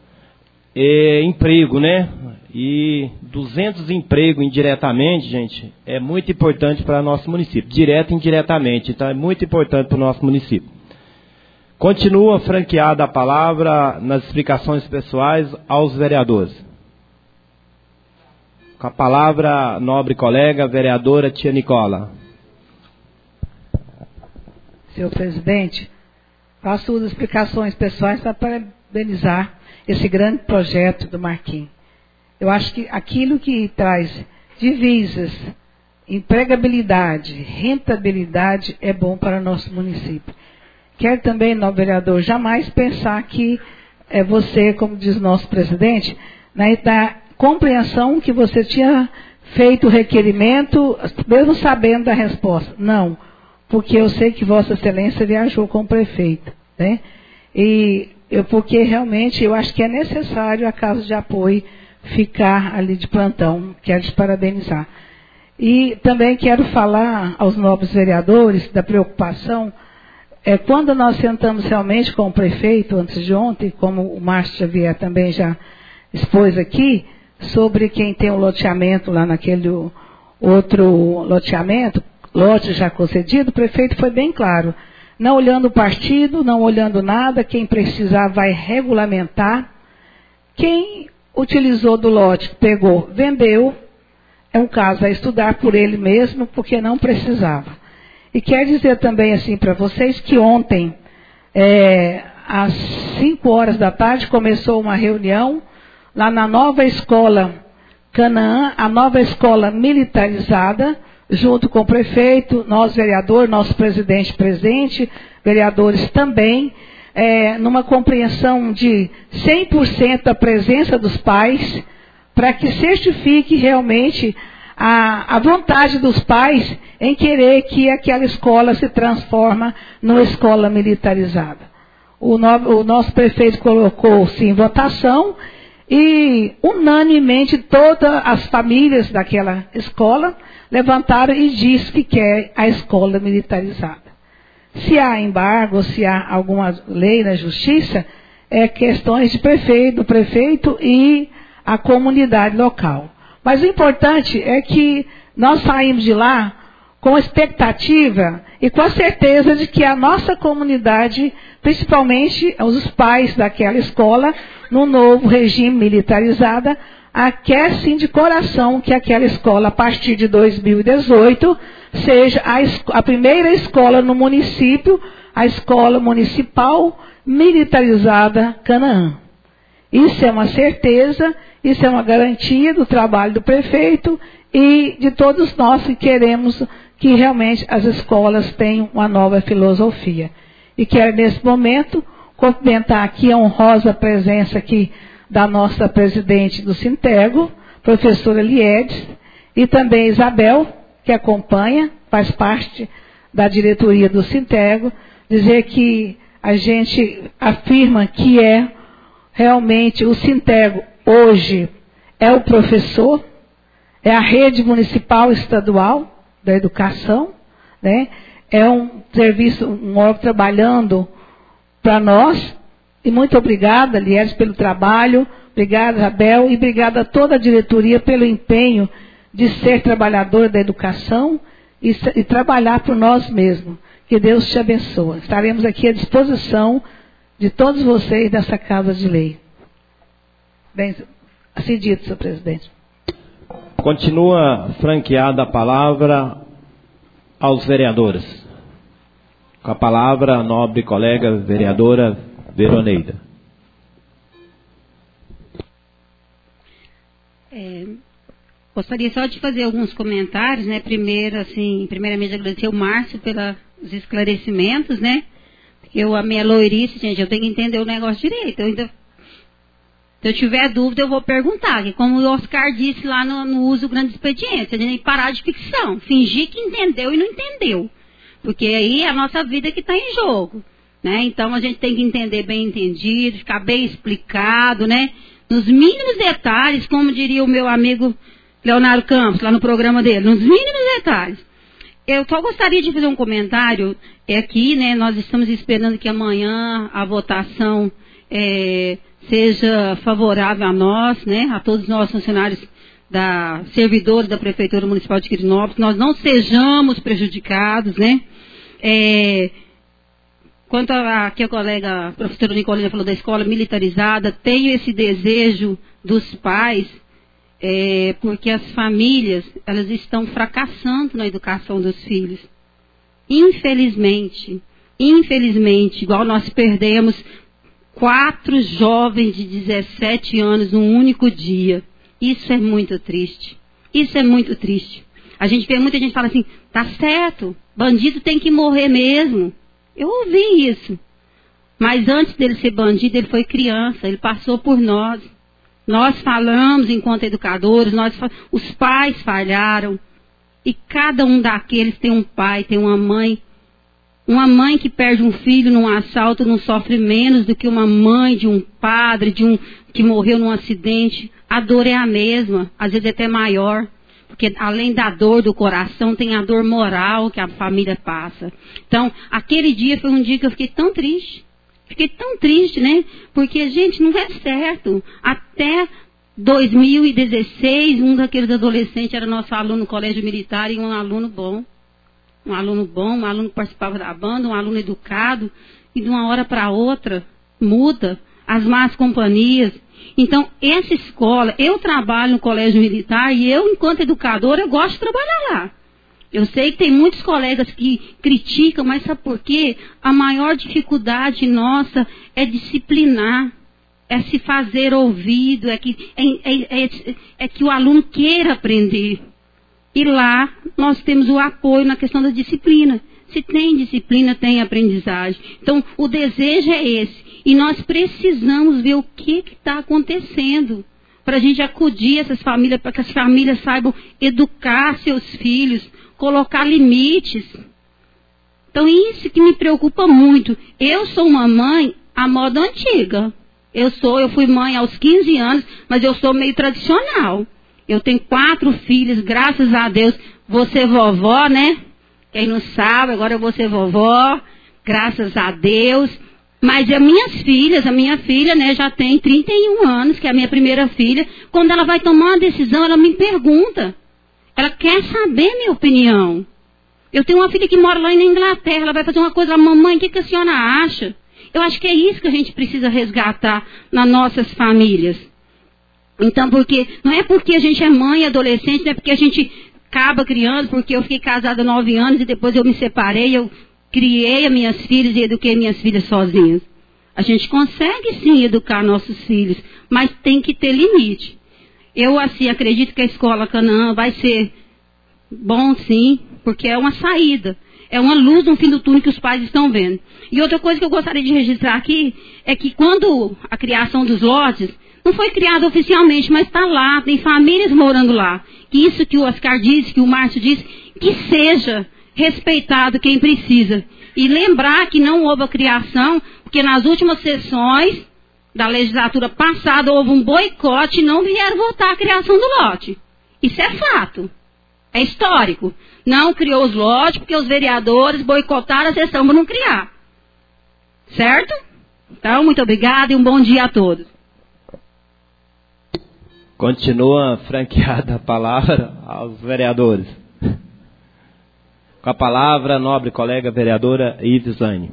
emprego, né? E 200 empregos indiretamente, gente, é muito importante para o nosso município. Direto e indiretamente, então é muito importante para o nosso município. Continua franqueada a palavra nas explicações pessoais aos vereadores. Com a palavra, nobre colega, vereadora Tia Nicola. Senhor presidente, faço as explicações pessoais para parabenizar esse grande projeto do Marquinhos. Eu acho que aquilo que traz divisas, empregabilidade, rentabilidade é bom para o nosso município. Quero também, nobre vereador, jamais pensar que é você, como diz o nosso presidente, da compreensão que você tinha feito o requerimento, mesmo sabendo da resposta. Não, porque eu sei que Vossa Excelência viajou com o prefeito, né? Porque realmente eu acho que é necessário a Casa de Apoio ficar ali de plantão. Quero te parabenizar. E também quero falar aos nobres vereadores da preocupação. Quando nós sentamos realmente com o prefeito, antes de ontem, como o Márcio Xavier também já expôs aqui, sobre quem tem o loteamento lá naquele outro loteamento, lote já concedido, o prefeito foi bem claro. Não olhando o partido, não olhando nada, quem precisar vai regulamentar. Quem utilizou do lote, pegou, vendeu, é um caso a estudar por ele mesmo, porque não precisava. E quero dizer também assim para vocês que ontem, às 5 horas da tarde, começou uma reunião lá na nova escola Canaã, a nova escola militarizada, junto com o prefeito, nós vereadores, nosso presidente presente, vereadores também, numa compreensão de 100% da presença dos pais, para que certifique realmente a vontade dos pais em querer que aquela escola se transforme numa escola militarizada. O nosso prefeito colocou-se em votação e, unanimemente, todas as famílias daquela escola levantaram e disse que quer a escola militarizada. Se há embargo, se há alguma lei na justiça, é questões do prefeito e a comunidade local. Mas o importante é que nós saímos de lá com expectativa e com a certeza de que a nossa comunidade, principalmente os pais daquela escola, no novo regime militarizado, quer sim de coração que aquela escola, a partir de 2018, seja a primeira escola no município, a escola municipal militarizada Canaã. Isso é uma certeza, isso é uma garantia do trabalho do prefeito e de todos nós que queremos que realmente as escolas tenham uma nova filosofia. E quero, nesse momento, cumprimentar aqui a honrosa presença aqui da nossa presidente do Sintego, professora Liedes, e também Isabel, que acompanha, faz parte da diretoria do Sintego, dizer que a gente afirma que realmente o Sintego hoje é o professor, é a rede municipal estadual da educação, né? É um serviço, um órgão trabalhando para nós. E muito obrigada, Liedes, pelo trabalho, obrigada, Isabel, e obrigada a toda a diretoria pelo empenho de ser trabalhador da educação e trabalhar por nós mesmos. Que Deus te abençoe. Estaremos aqui à disposição de todos vocês dessa Casa de Lei. Bem, assim dito, senhor presidente. Continua franqueada a palavra aos vereadores. Com a palavra, a nobre colega vereadora Veroneida. Gostaria só de fazer alguns comentários, né? Primeiramente agradecer o Márcio pelos esclarecimentos, né? Porque a minha loirice, gente, eu tenho que entender o negócio direito. Se eu tiver dúvida, eu vou perguntar. Que como o Oscar disse lá no uso grande expediente, a gente tem que parar de ficção, fingir que entendeu e não entendeu. Porque aí é a nossa vida que está em jogo. Né? Então a gente tem que entender bem entendido, ficar bem explicado, né? Nos mínimos detalhes, como diria o meu amigo Leonardo Campos, lá no programa dele, nos mínimos detalhes. Eu só gostaria de fazer um comentário aqui, né? Nós estamos esperando que amanhã a votação seja favorável a nós, né? A todos nós funcionários servidores da Prefeitura Municipal de Quirinópolis, nós não sejamos prejudicados, né? Quanto aqui a colega, a professora Nicolina falou da escola militarizada, tenho esse desejo dos pais, porque as famílias, elas estão fracassando na educação dos filhos. Infelizmente, igual nós perdemos 4 jovens de 17 anos num único dia. Isso é muito triste. Isso é muito triste. A gente vê muita gente fala assim, tá certo, bandido tem que morrer mesmo. Eu ouvi isso. Mas antes dele ser bandido, ele foi criança, ele passou por nós. Nós falamos enquanto educadores, os pais falharam. E cada um daqueles tem um pai, tem uma mãe. Uma mãe que perde um filho num assalto não sofre menos do que uma mãe de um padre, que morreu num acidente. A dor é a mesma, às vezes até maior. Porque além da dor do coração, tem a dor moral que a família passa. Então, aquele dia foi um dia que eu fiquei tão triste. Fiquei tão triste, né? Porque, gente, não é certo. Até 2016, um daqueles adolescentes era nosso aluno no colégio militar e um aluno bom. Um aluno que participava da banda, um aluno educado, e de uma hora para outra muda as más companhias. Então, essa escola, eu trabalho no colégio militar e eu, enquanto educadora, eu gosto de trabalhar lá. Eu sei que tem muitos colegas que criticam, mas sabe por quê? A maior dificuldade nossa é disciplinar, é se fazer ouvido, é que o aluno queira aprender. E lá nós temos o apoio na questão da disciplina. Se tem disciplina, tem aprendizagem. Então, o desejo é esse. E nós precisamos ver o que está acontecendo para a gente acudir essas famílias, para que as famílias saibam educar seus filhos, colocar limites. Então, isso que me preocupa muito. Eu sou uma mãe à moda antiga. Eu fui mãe aos 15 anos, mas eu sou meio tradicional. Eu tenho 4 filhos, graças a Deus. Vou ser vovó, né? Quem não sabe, agora eu vou ser vovó, graças a Deus. Mas a minha filha, né, já tem 31 anos, que é a minha primeira filha. Quando ela vai tomar uma decisão, ela me pergunta. Ela quer saber minha opinião. Eu tenho uma filha que mora lá na Inglaterra, ela vai fazer uma coisa, mamãe, o que a senhora acha? Eu acho que é isso que a gente precisa resgatar nas nossas famílias. Então, não é porque a gente é mãe e adolescente, não é porque a gente acaba criando, porque eu fiquei casada há 9 anos e depois eu me separei, eu criei as minhas filhas e eduquei minhas filhas sozinhas. A gente consegue sim educar nossos filhos, mas tem que ter limite. Eu, assim, acredito que a escola Canaã vai ser bom sim, porque é uma saída. É uma luz no fim do túnel que os pais estão vendo. E outra coisa que eu gostaria de registrar aqui é que quando a criação dos lotes não foi criada oficialmente, mas está lá, tem famílias morando lá. Que isso que o Oscar disse, que o Márcio disse, que seja respeitado quem precisa. E lembrar que não houve a criação, porque nas últimas sessões da legislatura passada houve um boicote e não vieram votar a criação do lote. Isso é fato. É histórico. Não criou os lotes porque os vereadores boicotaram a sessão para não criar. Certo? Então, muito obrigada e um bom dia a todos. Continua franqueada a palavra aos vereadores. Com a palavra, nobre colega vereadora Ivisane.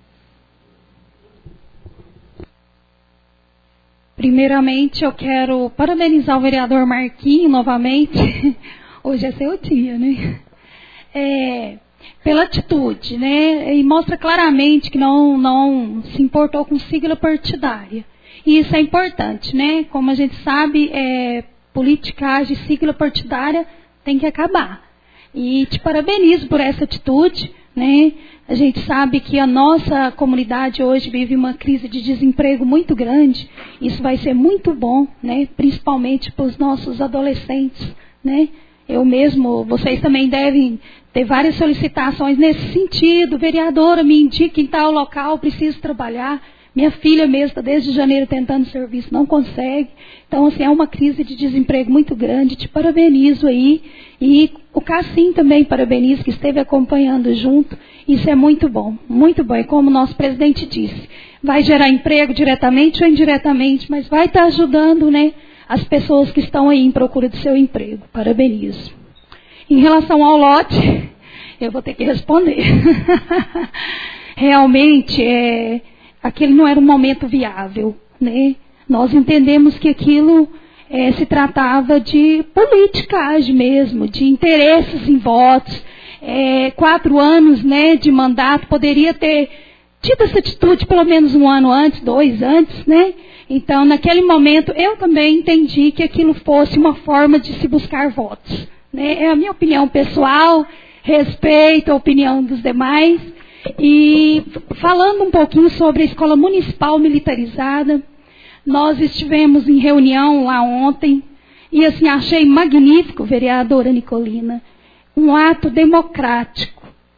Primeiramente, eu quero parabenizar o vereador Marquinhos novamente. Hoje é seu dia, né? Pela atitude, né? E mostra claramente que não se importou com sigla partidária. E isso é importante, né? Como a gente sabe, politicagem, sigla partidária tem que acabar. E te parabenizo por essa atitude, né? A gente sabe que a nossa comunidade hoje vive uma crise de desemprego muito grande. Isso vai ser muito bom, né? Principalmente para os nossos adolescentes, né? Eu mesmo, vocês também devem ter várias solicitações nesse sentido. Vereadora, me indique em tal local, preciso trabalhar. Minha filha mesmo está desde janeiro tentando serviço, não consegue. Então, assim, é uma crise de desemprego muito grande. Te parabenizo aí. E o Cassim também parabenizo, que esteve acompanhando junto. Isso é muito bom, muito bom. E como o nosso presidente disse, vai gerar emprego diretamente ou indiretamente, mas vai estar ajudando, né, as pessoas que estão aí em procura do seu emprego. Parabenizo. Em relação ao lote, eu vou ter que responder. Realmente, aquele não era um momento viável, né? Nós entendemos que aquilo se tratava de politicagem mesmo, de interesses em votos. 4 anos, né, de mandato, poderia ter tido essa atitude pelo menos 1 ano antes, 2 antes, né? Então, naquele momento, eu também entendi que aquilo fosse uma forma de se buscar votos, né? É a minha opinião pessoal, respeito a opinião dos demais. E falando um pouquinho sobre a escola municipal militarizada, nós estivemos em reunião lá ontem e assim achei magnífico, vereadora Nicolina, um ato democrático.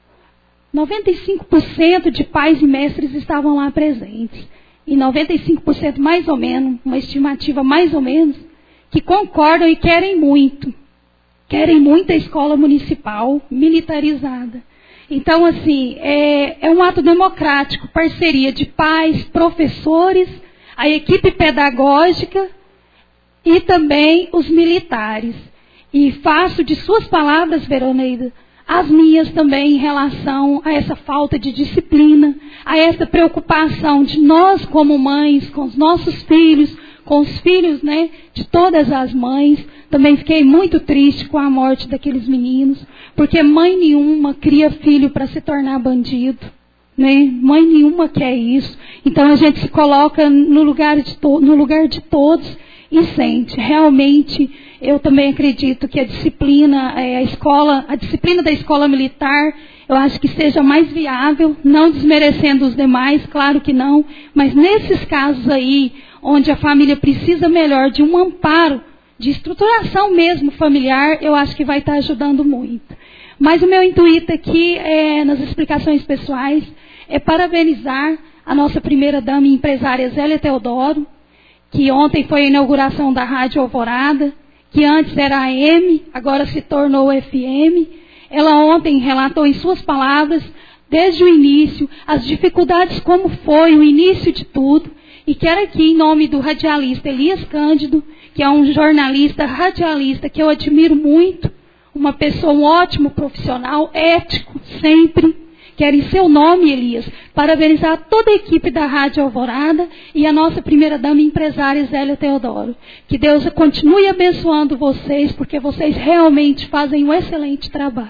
95% de pais e mestres estavam lá presentes e 95% mais ou menos, uma estimativa mais ou menos, que concordam e querem muito a escola municipal militarizada. Então, assim, é um ato democrático, parceria de pais, professores, a equipe pedagógica e também os militares. E faço de suas palavras, Veroneida, as minhas também em relação a essa falta de disciplina, a essa preocupação de nós como mães, com os nossos filhos, com os filhos, né, de todas as mães. Também fiquei muito triste com a morte daqueles meninos, porque mãe nenhuma cria filho para se tornar bandido, né? Mãe nenhuma quer isso. Então a gente se coloca no lugar de todos e sente. Realmente, eu também acredito que a disciplina da escola militar, eu acho que seja mais viável, não desmerecendo os demais, claro que não, mas nesses casos aí, onde a família precisa melhor de um amparo, de estruturação mesmo familiar, eu acho que vai estar ajudando muito. Mas o meu intuito aqui, nas explicações pessoais, é parabenizar a nossa primeira-dama e empresária Zélia Teodoro, que ontem foi a inauguração da Rádio Alvorada, que antes era AM, agora se tornou FM. Ela ontem relatou em suas palavras, desde o início, as dificuldades, como foi o início de tudo. E quero aqui, em nome do radialista Elias Cândido, que é um jornalista radialista que eu admiro muito, uma pessoa, um ótimo profissional, ético, sempre. Quero, em seu nome, Elias, parabenizar toda a equipe da Rádio Alvorada e a nossa primeira-dama e empresária Zélia Teodoro. Que Deus continue abençoando vocês, porque vocês realmente fazem um excelente trabalho.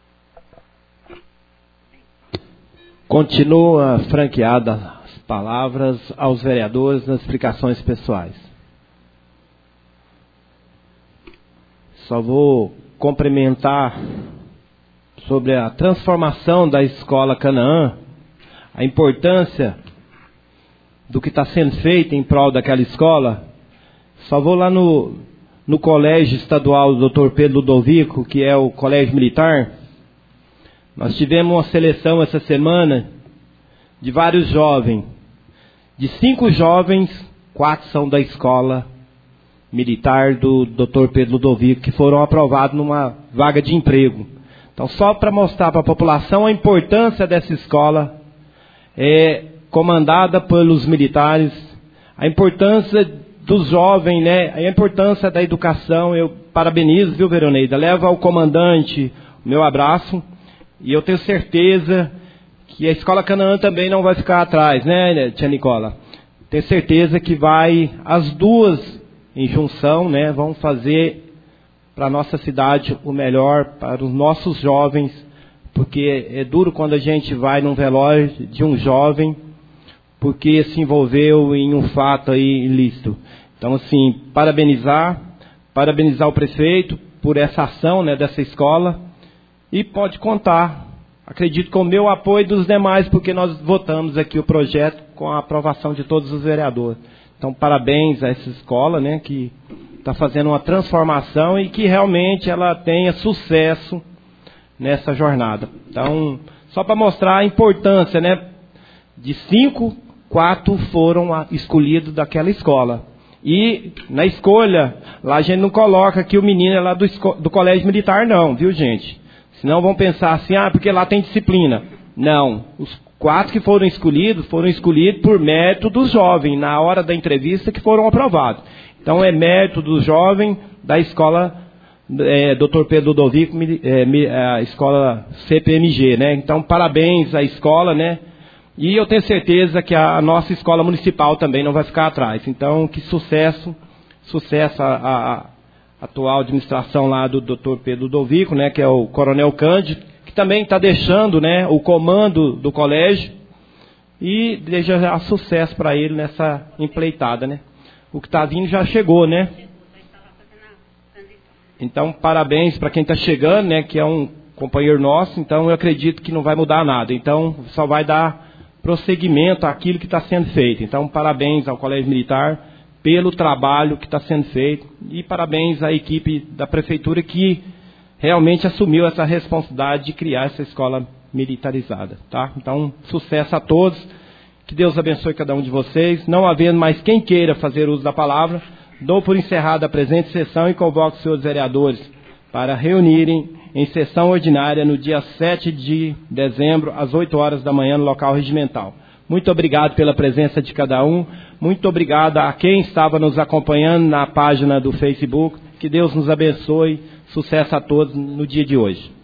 Continua franqueada as palavras aos vereadores nas explicações pessoais. Só vou complementar sobre a transformação da escola Canaã, a importância do que está sendo feito em prol daquela escola. Só vou lá no colégio estadual do Dr. Pedro Ludovico, que é o colégio militar. Nós tivemos uma seleção essa semana de vários jovens. De 5 jovens, 4 são da escola militar do Dr. Pedro Ludovico, que foram aprovados numa vaga de emprego. Então, só para mostrar para a população a importância dessa escola, comandada pelos militares, a importância dos jovens, né? A importância da educação. Eu parabenizo, viu, Veroneida? Leva ao comandante o meu abraço, e eu tenho certeza que a escola Canaã também não vai ficar atrás, né, tia Nicola? Tenho certeza que as duas em junção, né, vão fazer para a nossa cidade o melhor, para os nossos jovens, porque é duro quando a gente vai num velório de um jovem, porque se envolveu em um fato aí ilícito. Então, assim, parabenizar o prefeito por essa ação, né, dessa escola, e pode contar, acredito, com o meu apoio dos demais, porque nós votamos aqui o projeto com a aprovação de todos os vereadores. Então, parabéns a essa escola, né, que está fazendo uma transformação e que realmente ela tenha sucesso nessa jornada. Então, só para mostrar a importância, né, de 5, 4 foram escolhidos daquela escola. E na escolha, lá a gente não coloca que o menino é lá do colégio militar, não, viu, gente? Senão vão pensar assim, porque lá tem disciplina. Não, os 4 que foram escolhidos por mérito dos jovens, na hora da entrevista, que foram aprovados. Então é mérito do jovem da escola Dr. Pedro Ludovico, a escola CPMG, né? Então parabéns à escola, né? E eu tenho certeza que a nossa escola municipal também não vai ficar atrás. Então que sucesso a atual administração lá do Dr. Pedro Ludovico, né? Que é o Coronel Cândido, que também está deixando, né, o comando do colégio, e desejar sucesso para ele nessa empleitada, né? O que está vindo já chegou, né? Então, parabéns para quem está chegando, né? Que é um companheiro nosso. Então, eu acredito que não vai mudar nada. Então, só vai dar prosseguimento àquilo que está sendo feito. Então, parabéns ao Colégio Militar pelo trabalho que está sendo feito. E parabéns à equipe da Prefeitura que realmente assumiu essa responsabilidade de criar essa escola militarizada, tá? Então, sucesso a todos. Que Deus abençoe cada um de vocês. Não havendo mais quem queira fazer uso da palavra, dou por encerrada a presente sessão e convoco os senhores vereadores para reunirem em sessão ordinária no dia 7 de dezembro, às 8 horas da manhã, no local regimental. Muito obrigado pela presença de cada um. Muito obrigado a quem estava nos acompanhando na página do Facebook. Que Deus nos abençoe. Sucesso a todos no dia de hoje.